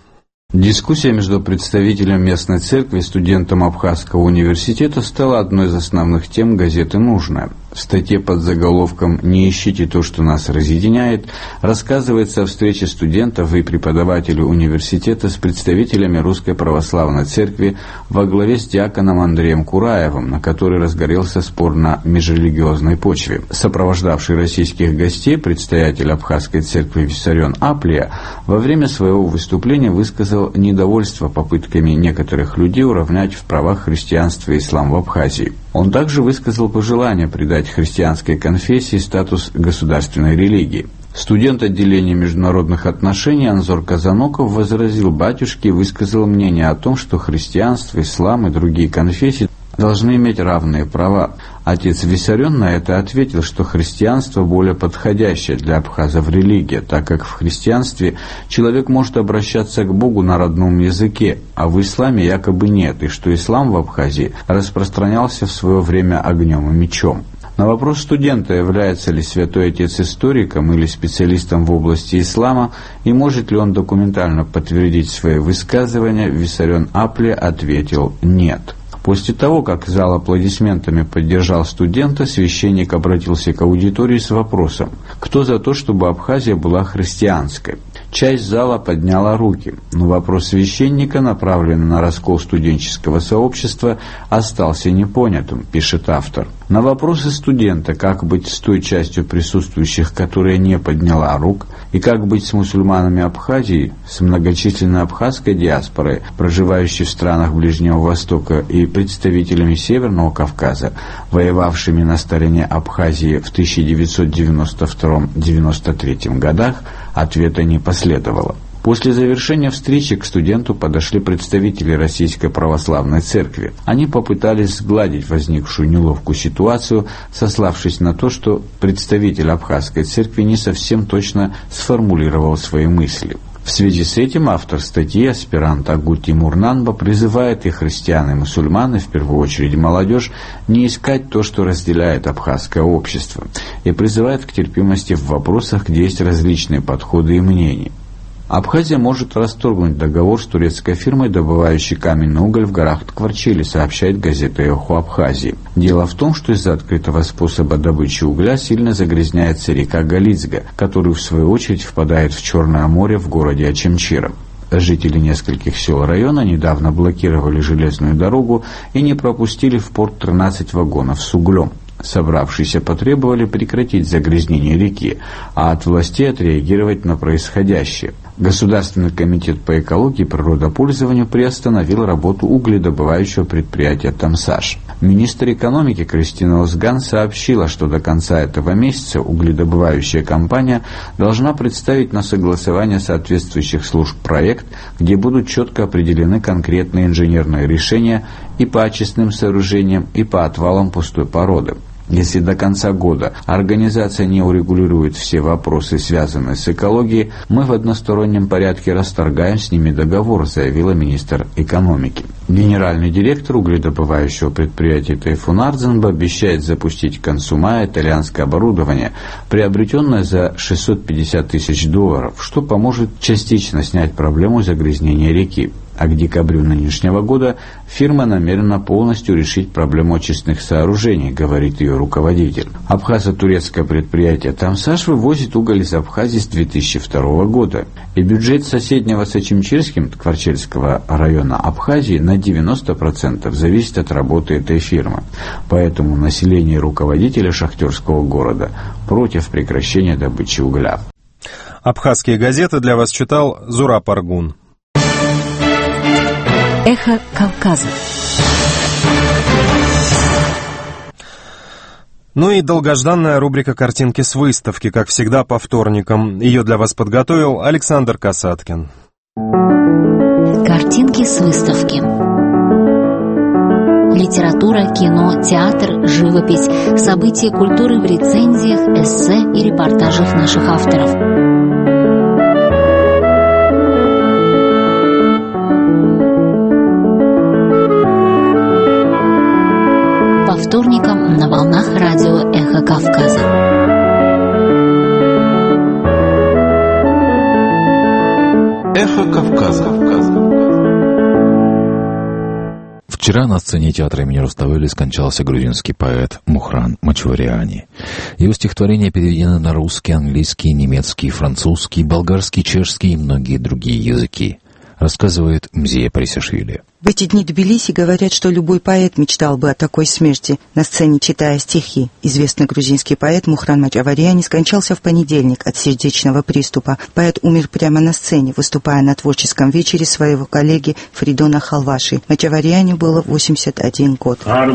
Speaker 4: Дискуссия между представителем местной церкви и студентом Абхазского университета стала одной из основных тем газеты «Нужная». В статье под заголовком «Не ищите то, что нас разъединяет» рассказывается о встрече студентов и преподавателей университета с представителями Русской Православной Церкви во главе с диаконом Андреем Кураевым, на которой разгорелся спор на межрелигиозной почве. Сопровождавший российских гостей предстоятель Абхазской церкви Виссарион Аплия во время своего выступления высказал недовольство попытками некоторых людей уравнять в правах христианство и ислам в Абхазии. Он также высказал пожелание придать христианской конфессии статус государственной религии. Студент отделения международных отношений Анзор Казаноков возразил батюшке и высказал мнение о том, что христианство, ислам и другие конфессии должны иметь равные права. Отец Виссарион на это ответил, что христианство более подходящее для абхазов религия, так как в христианстве человек может обращаться к Богу на родном языке, а в исламе якобы нет, и что ислам в Абхазии распространялся в свое время огнем и мечом. На вопрос студента, является ли Святой Отец историком или специалистом в области ислама, и может ли он документально подтвердить свои высказывания, Виссарион Аплия ответил «нет». После того, как зал аплодисментами поддержал студента, священник обратился к аудитории с вопросом: кто за то, чтобы Абхазия была христианской? Часть зала подняла руки, но вопрос священника, направленный на раскол студенческого сообщества, остался непонятым, пишет автор. На вопросы студента, как быть с той частью присутствующих, которая не подняла рук, и как быть с мусульманами Абхазии, с многочисленной абхазской диаспорой, проживающей в странах Ближнего Востока, и представителями Северного Кавказа, воевавшими на стороне Абхазии в тысяча девятьсот девяносто втором — девяносто третьем годах, ответа не последовало. После завершения встречи к студенту подошли представители Российской Православной Церкви. Они попытались сгладить возникшую неловкую ситуацию, сославшись на то, что представитель Абхазской Церкви не совсем точно сформулировал свои мысли. В связи с этим автор статьи, аспирант Агу Тимур Нанба, призывает и христиан, и мусульман, и в первую очередь молодежь, не искать то, что разделяет абхазское общество, и призывает к терпимости в вопросах, где есть различные подходы и мнения. Абхазия может расторгнуть договор с турецкой фирмой, добывающей каменный уголь в горах Ткварчели, сообщает газета «Эхо Абхазии». Дело в том, что из-за открытого способа добычи угля сильно загрязняется река Галицга, которая в свою очередь впадает в Черное море в городе Очамчира. Жители нескольких сел района недавно блокировали железную дорогу и не пропустили в порт тринадцать вагонов с углем. Собравшиеся потребовали прекратить загрязнение реки, а от властей отреагировать на происходящее. Государственный комитет по экологии и природопользованию приостановил работу угледобывающего предприятия «Тамсаж». Министр экономики Кристина Озган сообщила, что до конца этого месяца угледобывающая компания должна представить на согласование соответствующих служб проект, где будут четко определены конкретные инженерные решения и по очистным сооружениям, и по отвалам пустой породы. Если до конца года организация не урегулирует все вопросы, связанные с экологией, мы в одностороннем порядке расторгаем с ними договор, заявила министр экономики. Генеральный директор угледобывающего предприятия Тайфун Ардзенба обещает запустить к концу мая итальянское оборудование, приобретенное за шестьсот пятьдесят тысяч долларов, что поможет частично снять проблему загрязнения реки. А к декабрю нынешнего года фирма намерена полностью решить проблему очистных сооружений, говорит ее руководитель. Абхазо-турецкое предприятие «Тамсаж» вывозит уголь из Абхазии с две тысячи второго года, и бюджет соседнего с Очамчирским Ткварчельского района Абхазии на девяносто процентов зависит от работы этой фирмы. Поэтому население и руководители шахтерского города против прекращения добычи угля.
Speaker 2: Абхазские газеты для вас читал Зураб Аргун.
Speaker 8: Эхо Кавказа.
Speaker 2: Ну и долгожданная рубрика «Картинки с выставки», как всегда, по вторникам. Ее для вас подготовил Александр Касаткин.
Speaker 8: Картинки с выставки. Литература, кино, театр, живопись, события культуры в рецензиях, эссе и репортажах наших авторов. По вторникам на волнах радио «Эхо Кавказа».
Speaker 1: Эхо Кавказа.
Speaker 5: Вчера на сцене театра имени Руставели скончался грузинский поэт Мухран Мачавариани. Его стихотворения переведены на русский, английский, немецкий, французский, болгарский, чешский и многие другие языки, рассказывает Мзия Парисашвили.
Speaker 10: В эти дни Тбилиси говорят, что любой поэт мечтал бы о такой смерти, на сцене читая стихи. Известный грузинский поэт Мухран Мачавариани скончался в понедельник от сердечного приступа. Поэт умер прямо на сцене, выступая на творческом вечере своего коллеги Фридона Халваши. Мачавариани было восемьдесят один год.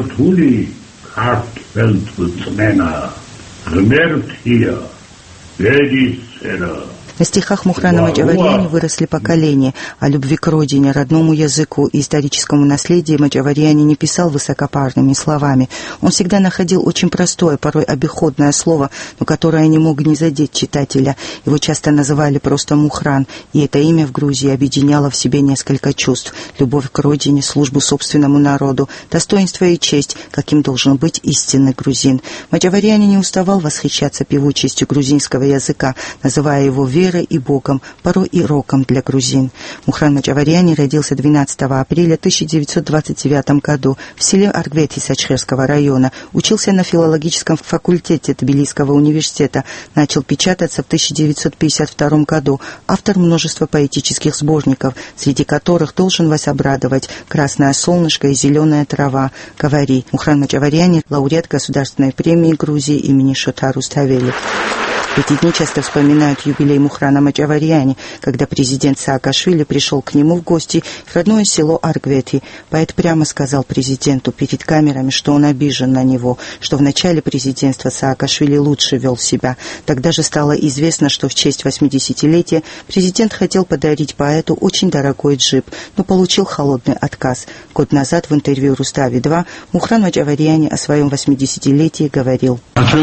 Speaker 10: На стихах Мухрана Мачавариани выросли поколения. О любви к родине, родному языку и историческому наследию Мачавариани не писал высокопарными словами. Он всегда находил очень простое, порой обиходное слово, но которое не мог не задеть читателя. Его часто называли просто Мухран, и это имя в Грузии объединяло в себе несколько чувств: любовь к родине, службу собственному народу, достоинство и честь, каким должен быть истинный грузин. Мачавариани не уставал восхищаться певучестью грузинского языка, называя его верой и Богом, порой и роком для грузин. Мухран Мачавариани родился двенадцатого апреля тысяча девятьсот двадцать девятого году в селе Аргвети Сачхерского района. Учился на филологическом факультете Тбилисского университета. Начал печататься в тысяча девятьсот пятьдесят втором году. Автор множества поэтических сборников, среди которых должен вас обрадовать «Красное солнышко» и «Зеленая трава». Говори. Мухран Мачавариани – лауреат Государственной премии Грузии имени Шота Руставели. В эти дни часто вспоминают юбилей Мухрана Мачавариани, когда президент Саакашвили пришел к нему в гости в родное село Аргвети. Поэт прямо сказал президенту перед камерами, что он обижен на него, что в начале президентства Саакашвили лучше вел себя. Тогда же стало известно, что в честь восьмидесятилетия президент хотел подарить поэту очень дорогой джип, но получил холодный отказ. Год назад в интервью Рустави два Мухран Мачавариани о своем восьмидесятилетии говорил: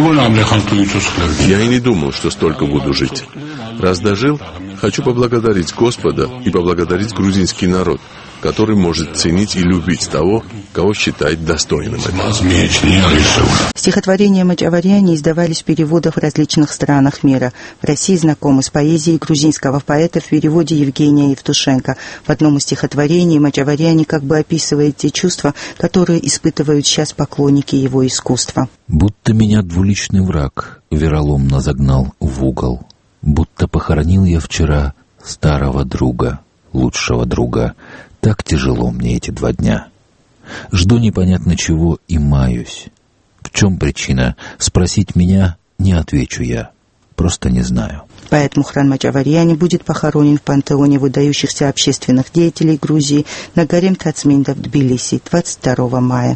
Speaker 13: «Я и не думал, что столько буду жить. Раз дожил, хочу поблагодарить Господа и поблагодарить грузинский народ, который может ценить и любить того, кого считает достойным этого».
Speaker 10: Стихотворения Мачавариани издавались в переводах в различных странах мира. В России знакомы с поэзией грузинского поэта в переводе Евгения Евтушенко. В одном из стихотворений Мачавариани как бы описывает те чувства, которые испытывают сейчас поклонники его искусства.
Speaker 5: «Будто меня двуличный враг вероломно загнал в угол, будто похоронил я вчера старого друга, лучшего друга. Так тяжело мне эти два дня. Жду непонятно чего и маюсь. В чем причина? Спросить меня не отвечу я. Просто не знаю».
Speaker 10: Поэт Мухран Мачавариани будет похоронен в пантеоне выдающихся общественных деятелей Грузии на горе Мтацминда в Тбилиси двадцать второго мая.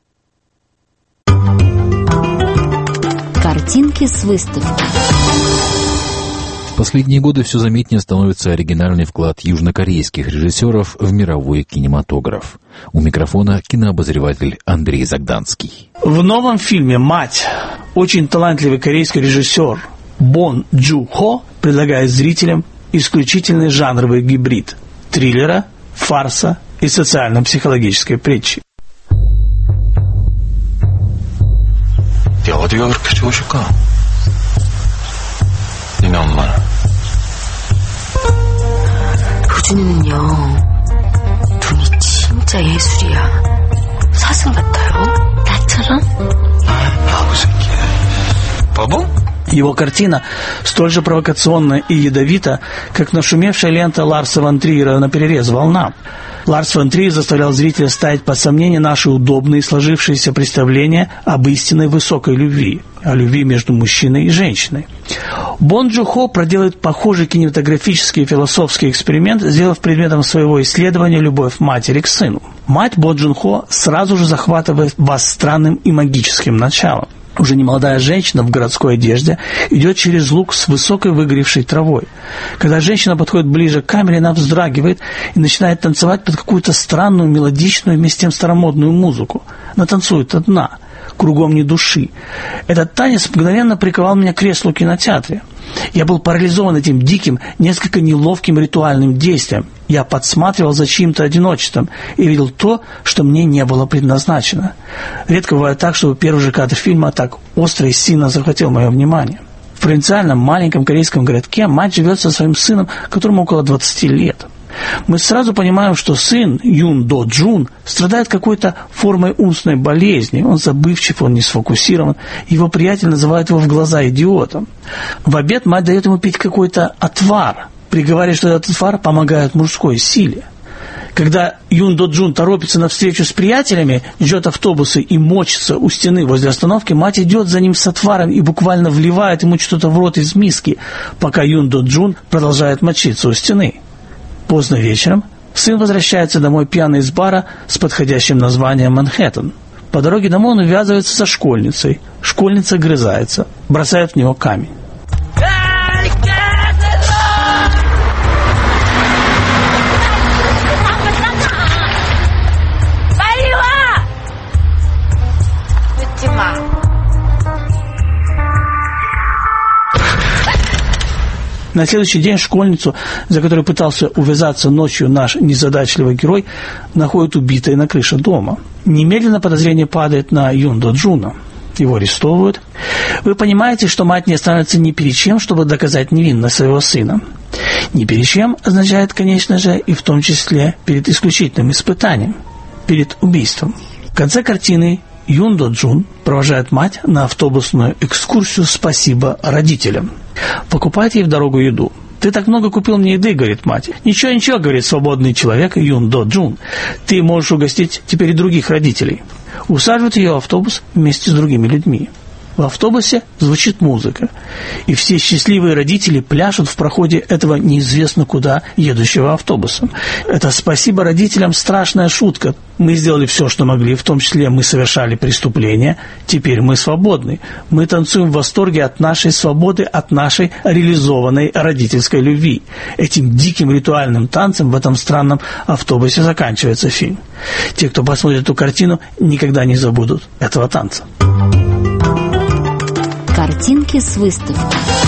Speaker 8: Картинки с выставки.
Speaker 5: В последние годы все заметнее становится оригинальный вклад южнокорейских режиссеров в мировой кинематограф. У микрофона кинообозреватель Андрей Загданский.
Speaker 14: В новом фильме «Мать» очень талантливый корейский режиссер Бон Джу Хо предлагает зрителям исключительный жанровый гибрид триллера, фарса и социально-психологической притчи.
Speaker 25: 야, 어디가 그렇게 좋으실까? 니네 엄마는?
Speaker 26: 효준이는요, 눈이 진짜 예술이야. 사슴 같아요. 나처럼?
Speaker 25: 바보 새끼. 바보?
Speaker 14: Его картина столь же провокационна и ядовита, как нашумевшая лента Ларса фон Триера «Наперерез волнам». Ларс фон Триер заставлял зрителя ставить под сомнение наши удобные сложившиеся представления об истинной высокой любви, о любви между мужчиной и женщиной. Бон Джу Хо проделает похожий кинематографический и философский эксперимент, сделав предметом своего исследования любовь матери к сыну. Мать Бон Джун Хо сразу же захватывает вас странным и магическим началом. Уже немолодая женщина в городской одежде идет через луг с высокой выгоревшей травой. Когда женщина подходит ближе к камере, она вздрагивает и начинает танцевать под какую-то странную, мелодичную, вместе с тем старомодную музыку. Она танцует одна, кругом ни души. Этот танец мгновенно приковал меня к креслу в кинотеатре. Я был парализован этим диким, несколько неловким ритуальным действием. Я подсматривал за чьим-то одиночеством и видел то, что мне не было предназначено. Редко бывает так, чтобы первый же кадр фильма так остро и сильно захватил мое внимание. В провинциальном маленьком корейском городке мать живет со своим сыном, которому около двадцати лет. Мы сразу понимаем, что сын Юн До Джун страдает какой-то формой умственной болезни. Он забывчив, он не сфокусирован. Его приятель называет его в глаза идиотом. В обед мать дает ему пить какой-то отвар, приговаривая, что этот отвар помогает мужской силе. Когда Юн До Джун торопится на встречу с приятелями, ждет автобусы и мочится у стены возле остановки, мать идет за ним с отваром и буквально вливает ему что-то в рот из миски, пока Юн До Джун продолжает мочиться у стены. Поздно вечером сын возвращается домой пьяный из бара с подходящим названием «Манхэттен». По дороге домой он увязывается со школьницей. Школьница грызается, бросает в него камень. На следующий день школьницу, за которой пытался увязаться ночью наш незадачливый герой, находит убитой на крыше дома. Немедленно подозрение падает на Юн До Джуна. Его арестовывают. Вы понимаете, что мать не останавливается ни перед чем, чтобы доказать невинность своего сына. Ни перед чем означает, конечно же, и в том числе перед исключительным испытанием, перед убийством. В конце картины Юн До Джун провожает мать на автобусную экскурсию «Спасибо родителям». Покупает ей в дорогу еду. «Ты так много купил мне еды», — говорит мать. «Ничего, ничего», — говорит свободный человек Юн До Джун. «Ты можешь угостить теперь и других родителей». Усаживают ее в автобус вместе с другими людьми. В автобусе звучит музыка, и все счастливые родители пляшут в проходе этого неизвестно куда едущего автобуса. Это «Спасибо родителям» страшная шутка. Мы сделали все, что могли, в том числе мы совершали преступления, теперь мы свободны. Мы танцуем в восторге от нашей свободы, от нашей реализованной родительской любви. Этим диким ритуальным танцем в этом странном автобусе заканчивается фильм. Те, кто посмотрит эту картину, никогда не забудут этого танца.
Speaker 8: Картинки с выставки.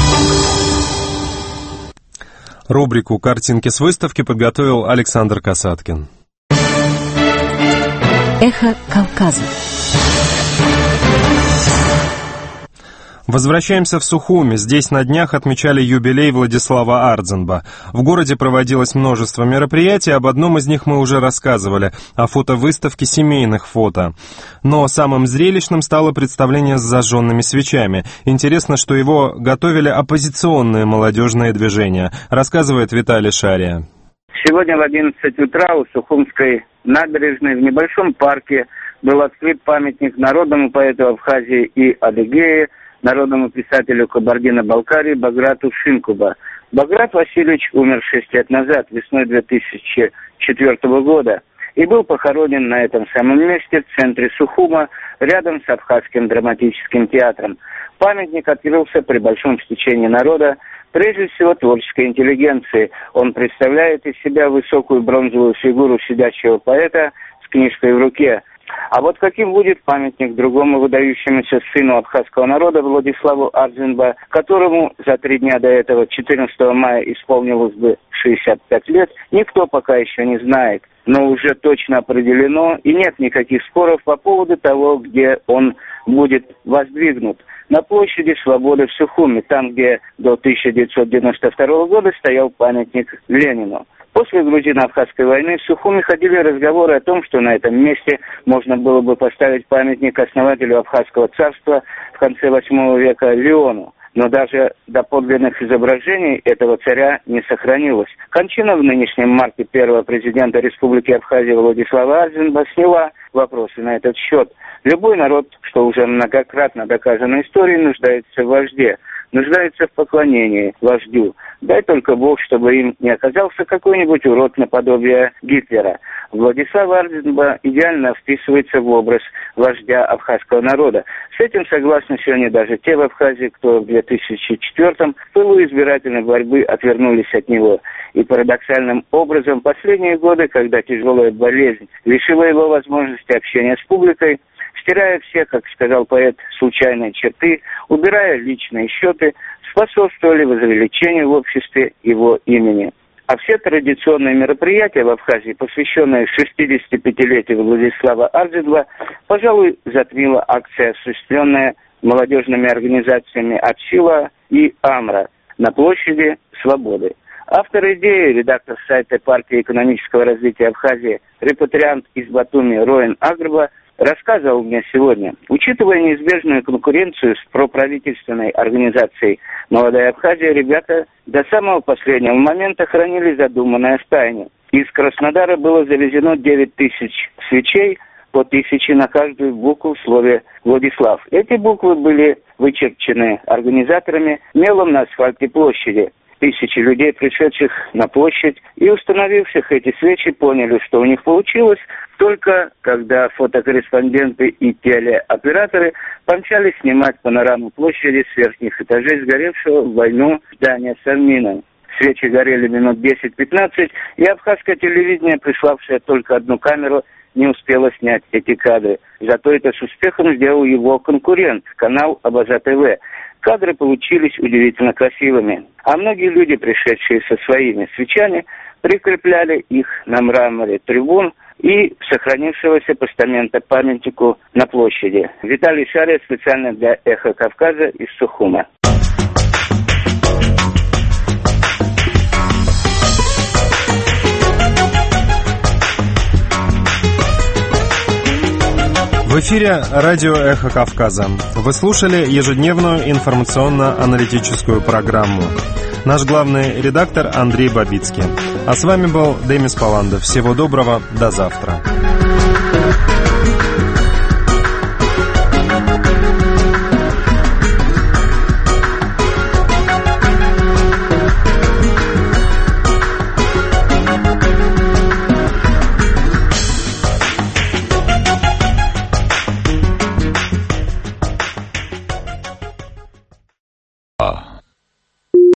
Speaker 2: Рубрику «Картинки с выставки» подготовил Александр Касаткин.
Speaker 8: Эхо Кавказа.
Speaker 2: Возвращаемся в Сухуми. Здесь на днях отмечали юбилей Владислава Ардзенба. В городе проводилось множество мероприятий, об одном из них мы уже рассказывали, о фотовыставке семейных фото. Но самым зрелищным стало представление с зажженными свечами. Интересно, что его готовили оппозиционные молодежные движения, рассказывает Виталий Шария.
Speaker 6: Сегодня в одиннадцать утра у Сухумской набережной в небольшом парке был открыт памятник народному поэту Абхазии и Адыгеи, народному писателю Кабардино-Балкарии Баграту Шинкуба. Баграт Васильевич умер шесть лет назад, весной две тысячи четвёртого года, и был похоронен на этом самом месте в центре Сухума, рядом с Абхазским драматическим театром. Памятник открылся при большом стечении народа, прежде всего творческой интеллигенции. Он представляет из себя высокую бронзовую фигуру сидящего поэта с книжкой в руке. А вот каким будет памятник другому выдающемуся сыну абхазского народа Владиславу Ардзенба, которому за три дня до этого, четырнадцатого мая, исполнилось бы шестьдесят пять лет, никто пока еще не знает. Но уже точно определено, и нет никаких споров по поводу того, где он будет воздвигнут. На площади Свободы в Сухуми, там, где до тысяча девятьсот девяносто второго года стоял памятник Ленину. После грузино-абхазской войны в Сухуми ходили разговоры о том, что на этом месте можно было бы поставить памятник основателю Абхазского царства в конце восьмого века Леону. Но даже доподлинных изображений этого царя не сохранилось. Кончина в нынешнем марте первого президента Республики Абхазия Владислава Ардзенба сняла вопросы на этот счет. Любой народ, что уже многократно доказано историей, нуждается в вожде, нуждается в поклонении вождю. Дай только Бог, чтобы им не оказался какой-нибудь урод наподобие Гитлера. Владислав Ардзенба идеально вписывается в образ вождя абхазского народа. С этим согласны сегодня даже те в Абхазии, кто в две тысячи четвёртом в пылу избирательной борьбы отвернулись от него. И парадоксальным образом последние годы, когда тяжелая болезнь лишила его возможности общения с публикой, стирая все, как сказал поэт, случайные черты, убирая личные счеты, способствовали возвеличению в обществе его имени. А все традиционные мероприятия в Абхазии, посвященные шестидесятипятилетию Владислава Ардзенба, пожалуй, затмила акция, осуществленная молодежными организациями «Отсила» и «Амра» на площади Свободы. Автор идеи, редактор сайта партии экономического развития Абхазии, репатриант из Батуми Роин Агрба, рассказывал мне сегодня: учитывая неизбежную конкуренцию с проправительственной организацией «Молодая Абхазия», ребята до самого последнего момента хранили задуманное в тайне. Из Краснодара было завезено девять тысяч свечей, по тысяче на каждую букву в слове «Владислав». Эти буквы были вычерчены организаторами мелом на асфальте площади. Тысячи людей, пришедших на площадь и установивших эти свечи, поняли, что у них получилось, только когда фотокорреспонденты и телеоператоры помчались снимать панораму площади с верхних этажей сгоревшего в войну здания Совмина. Свечи горели минут десять-пятнадцать, и абхазское телевидение, приславшее только одну камеру, не успело снять эти кадры. Зато это с успехом сделал его конкурент, канал Абаза ТВ. Кадры получились удивительно красивыми, а многие люди, пришедшие со своими свечами, прикрепляли их на мраморе трибун и сохранившегося постамента памятнику на площади. Виталий Шария специально для «Эхо Кавказа» из Сухума.
Speaker 2: В эфире радио «Эхо Кавказа». Вы слушали ежедневную информационно-аналитическую программу. Наш главный редактор Андрей Бабицкий. А с вами был Демис Паландов. Всего доброго, до завтра.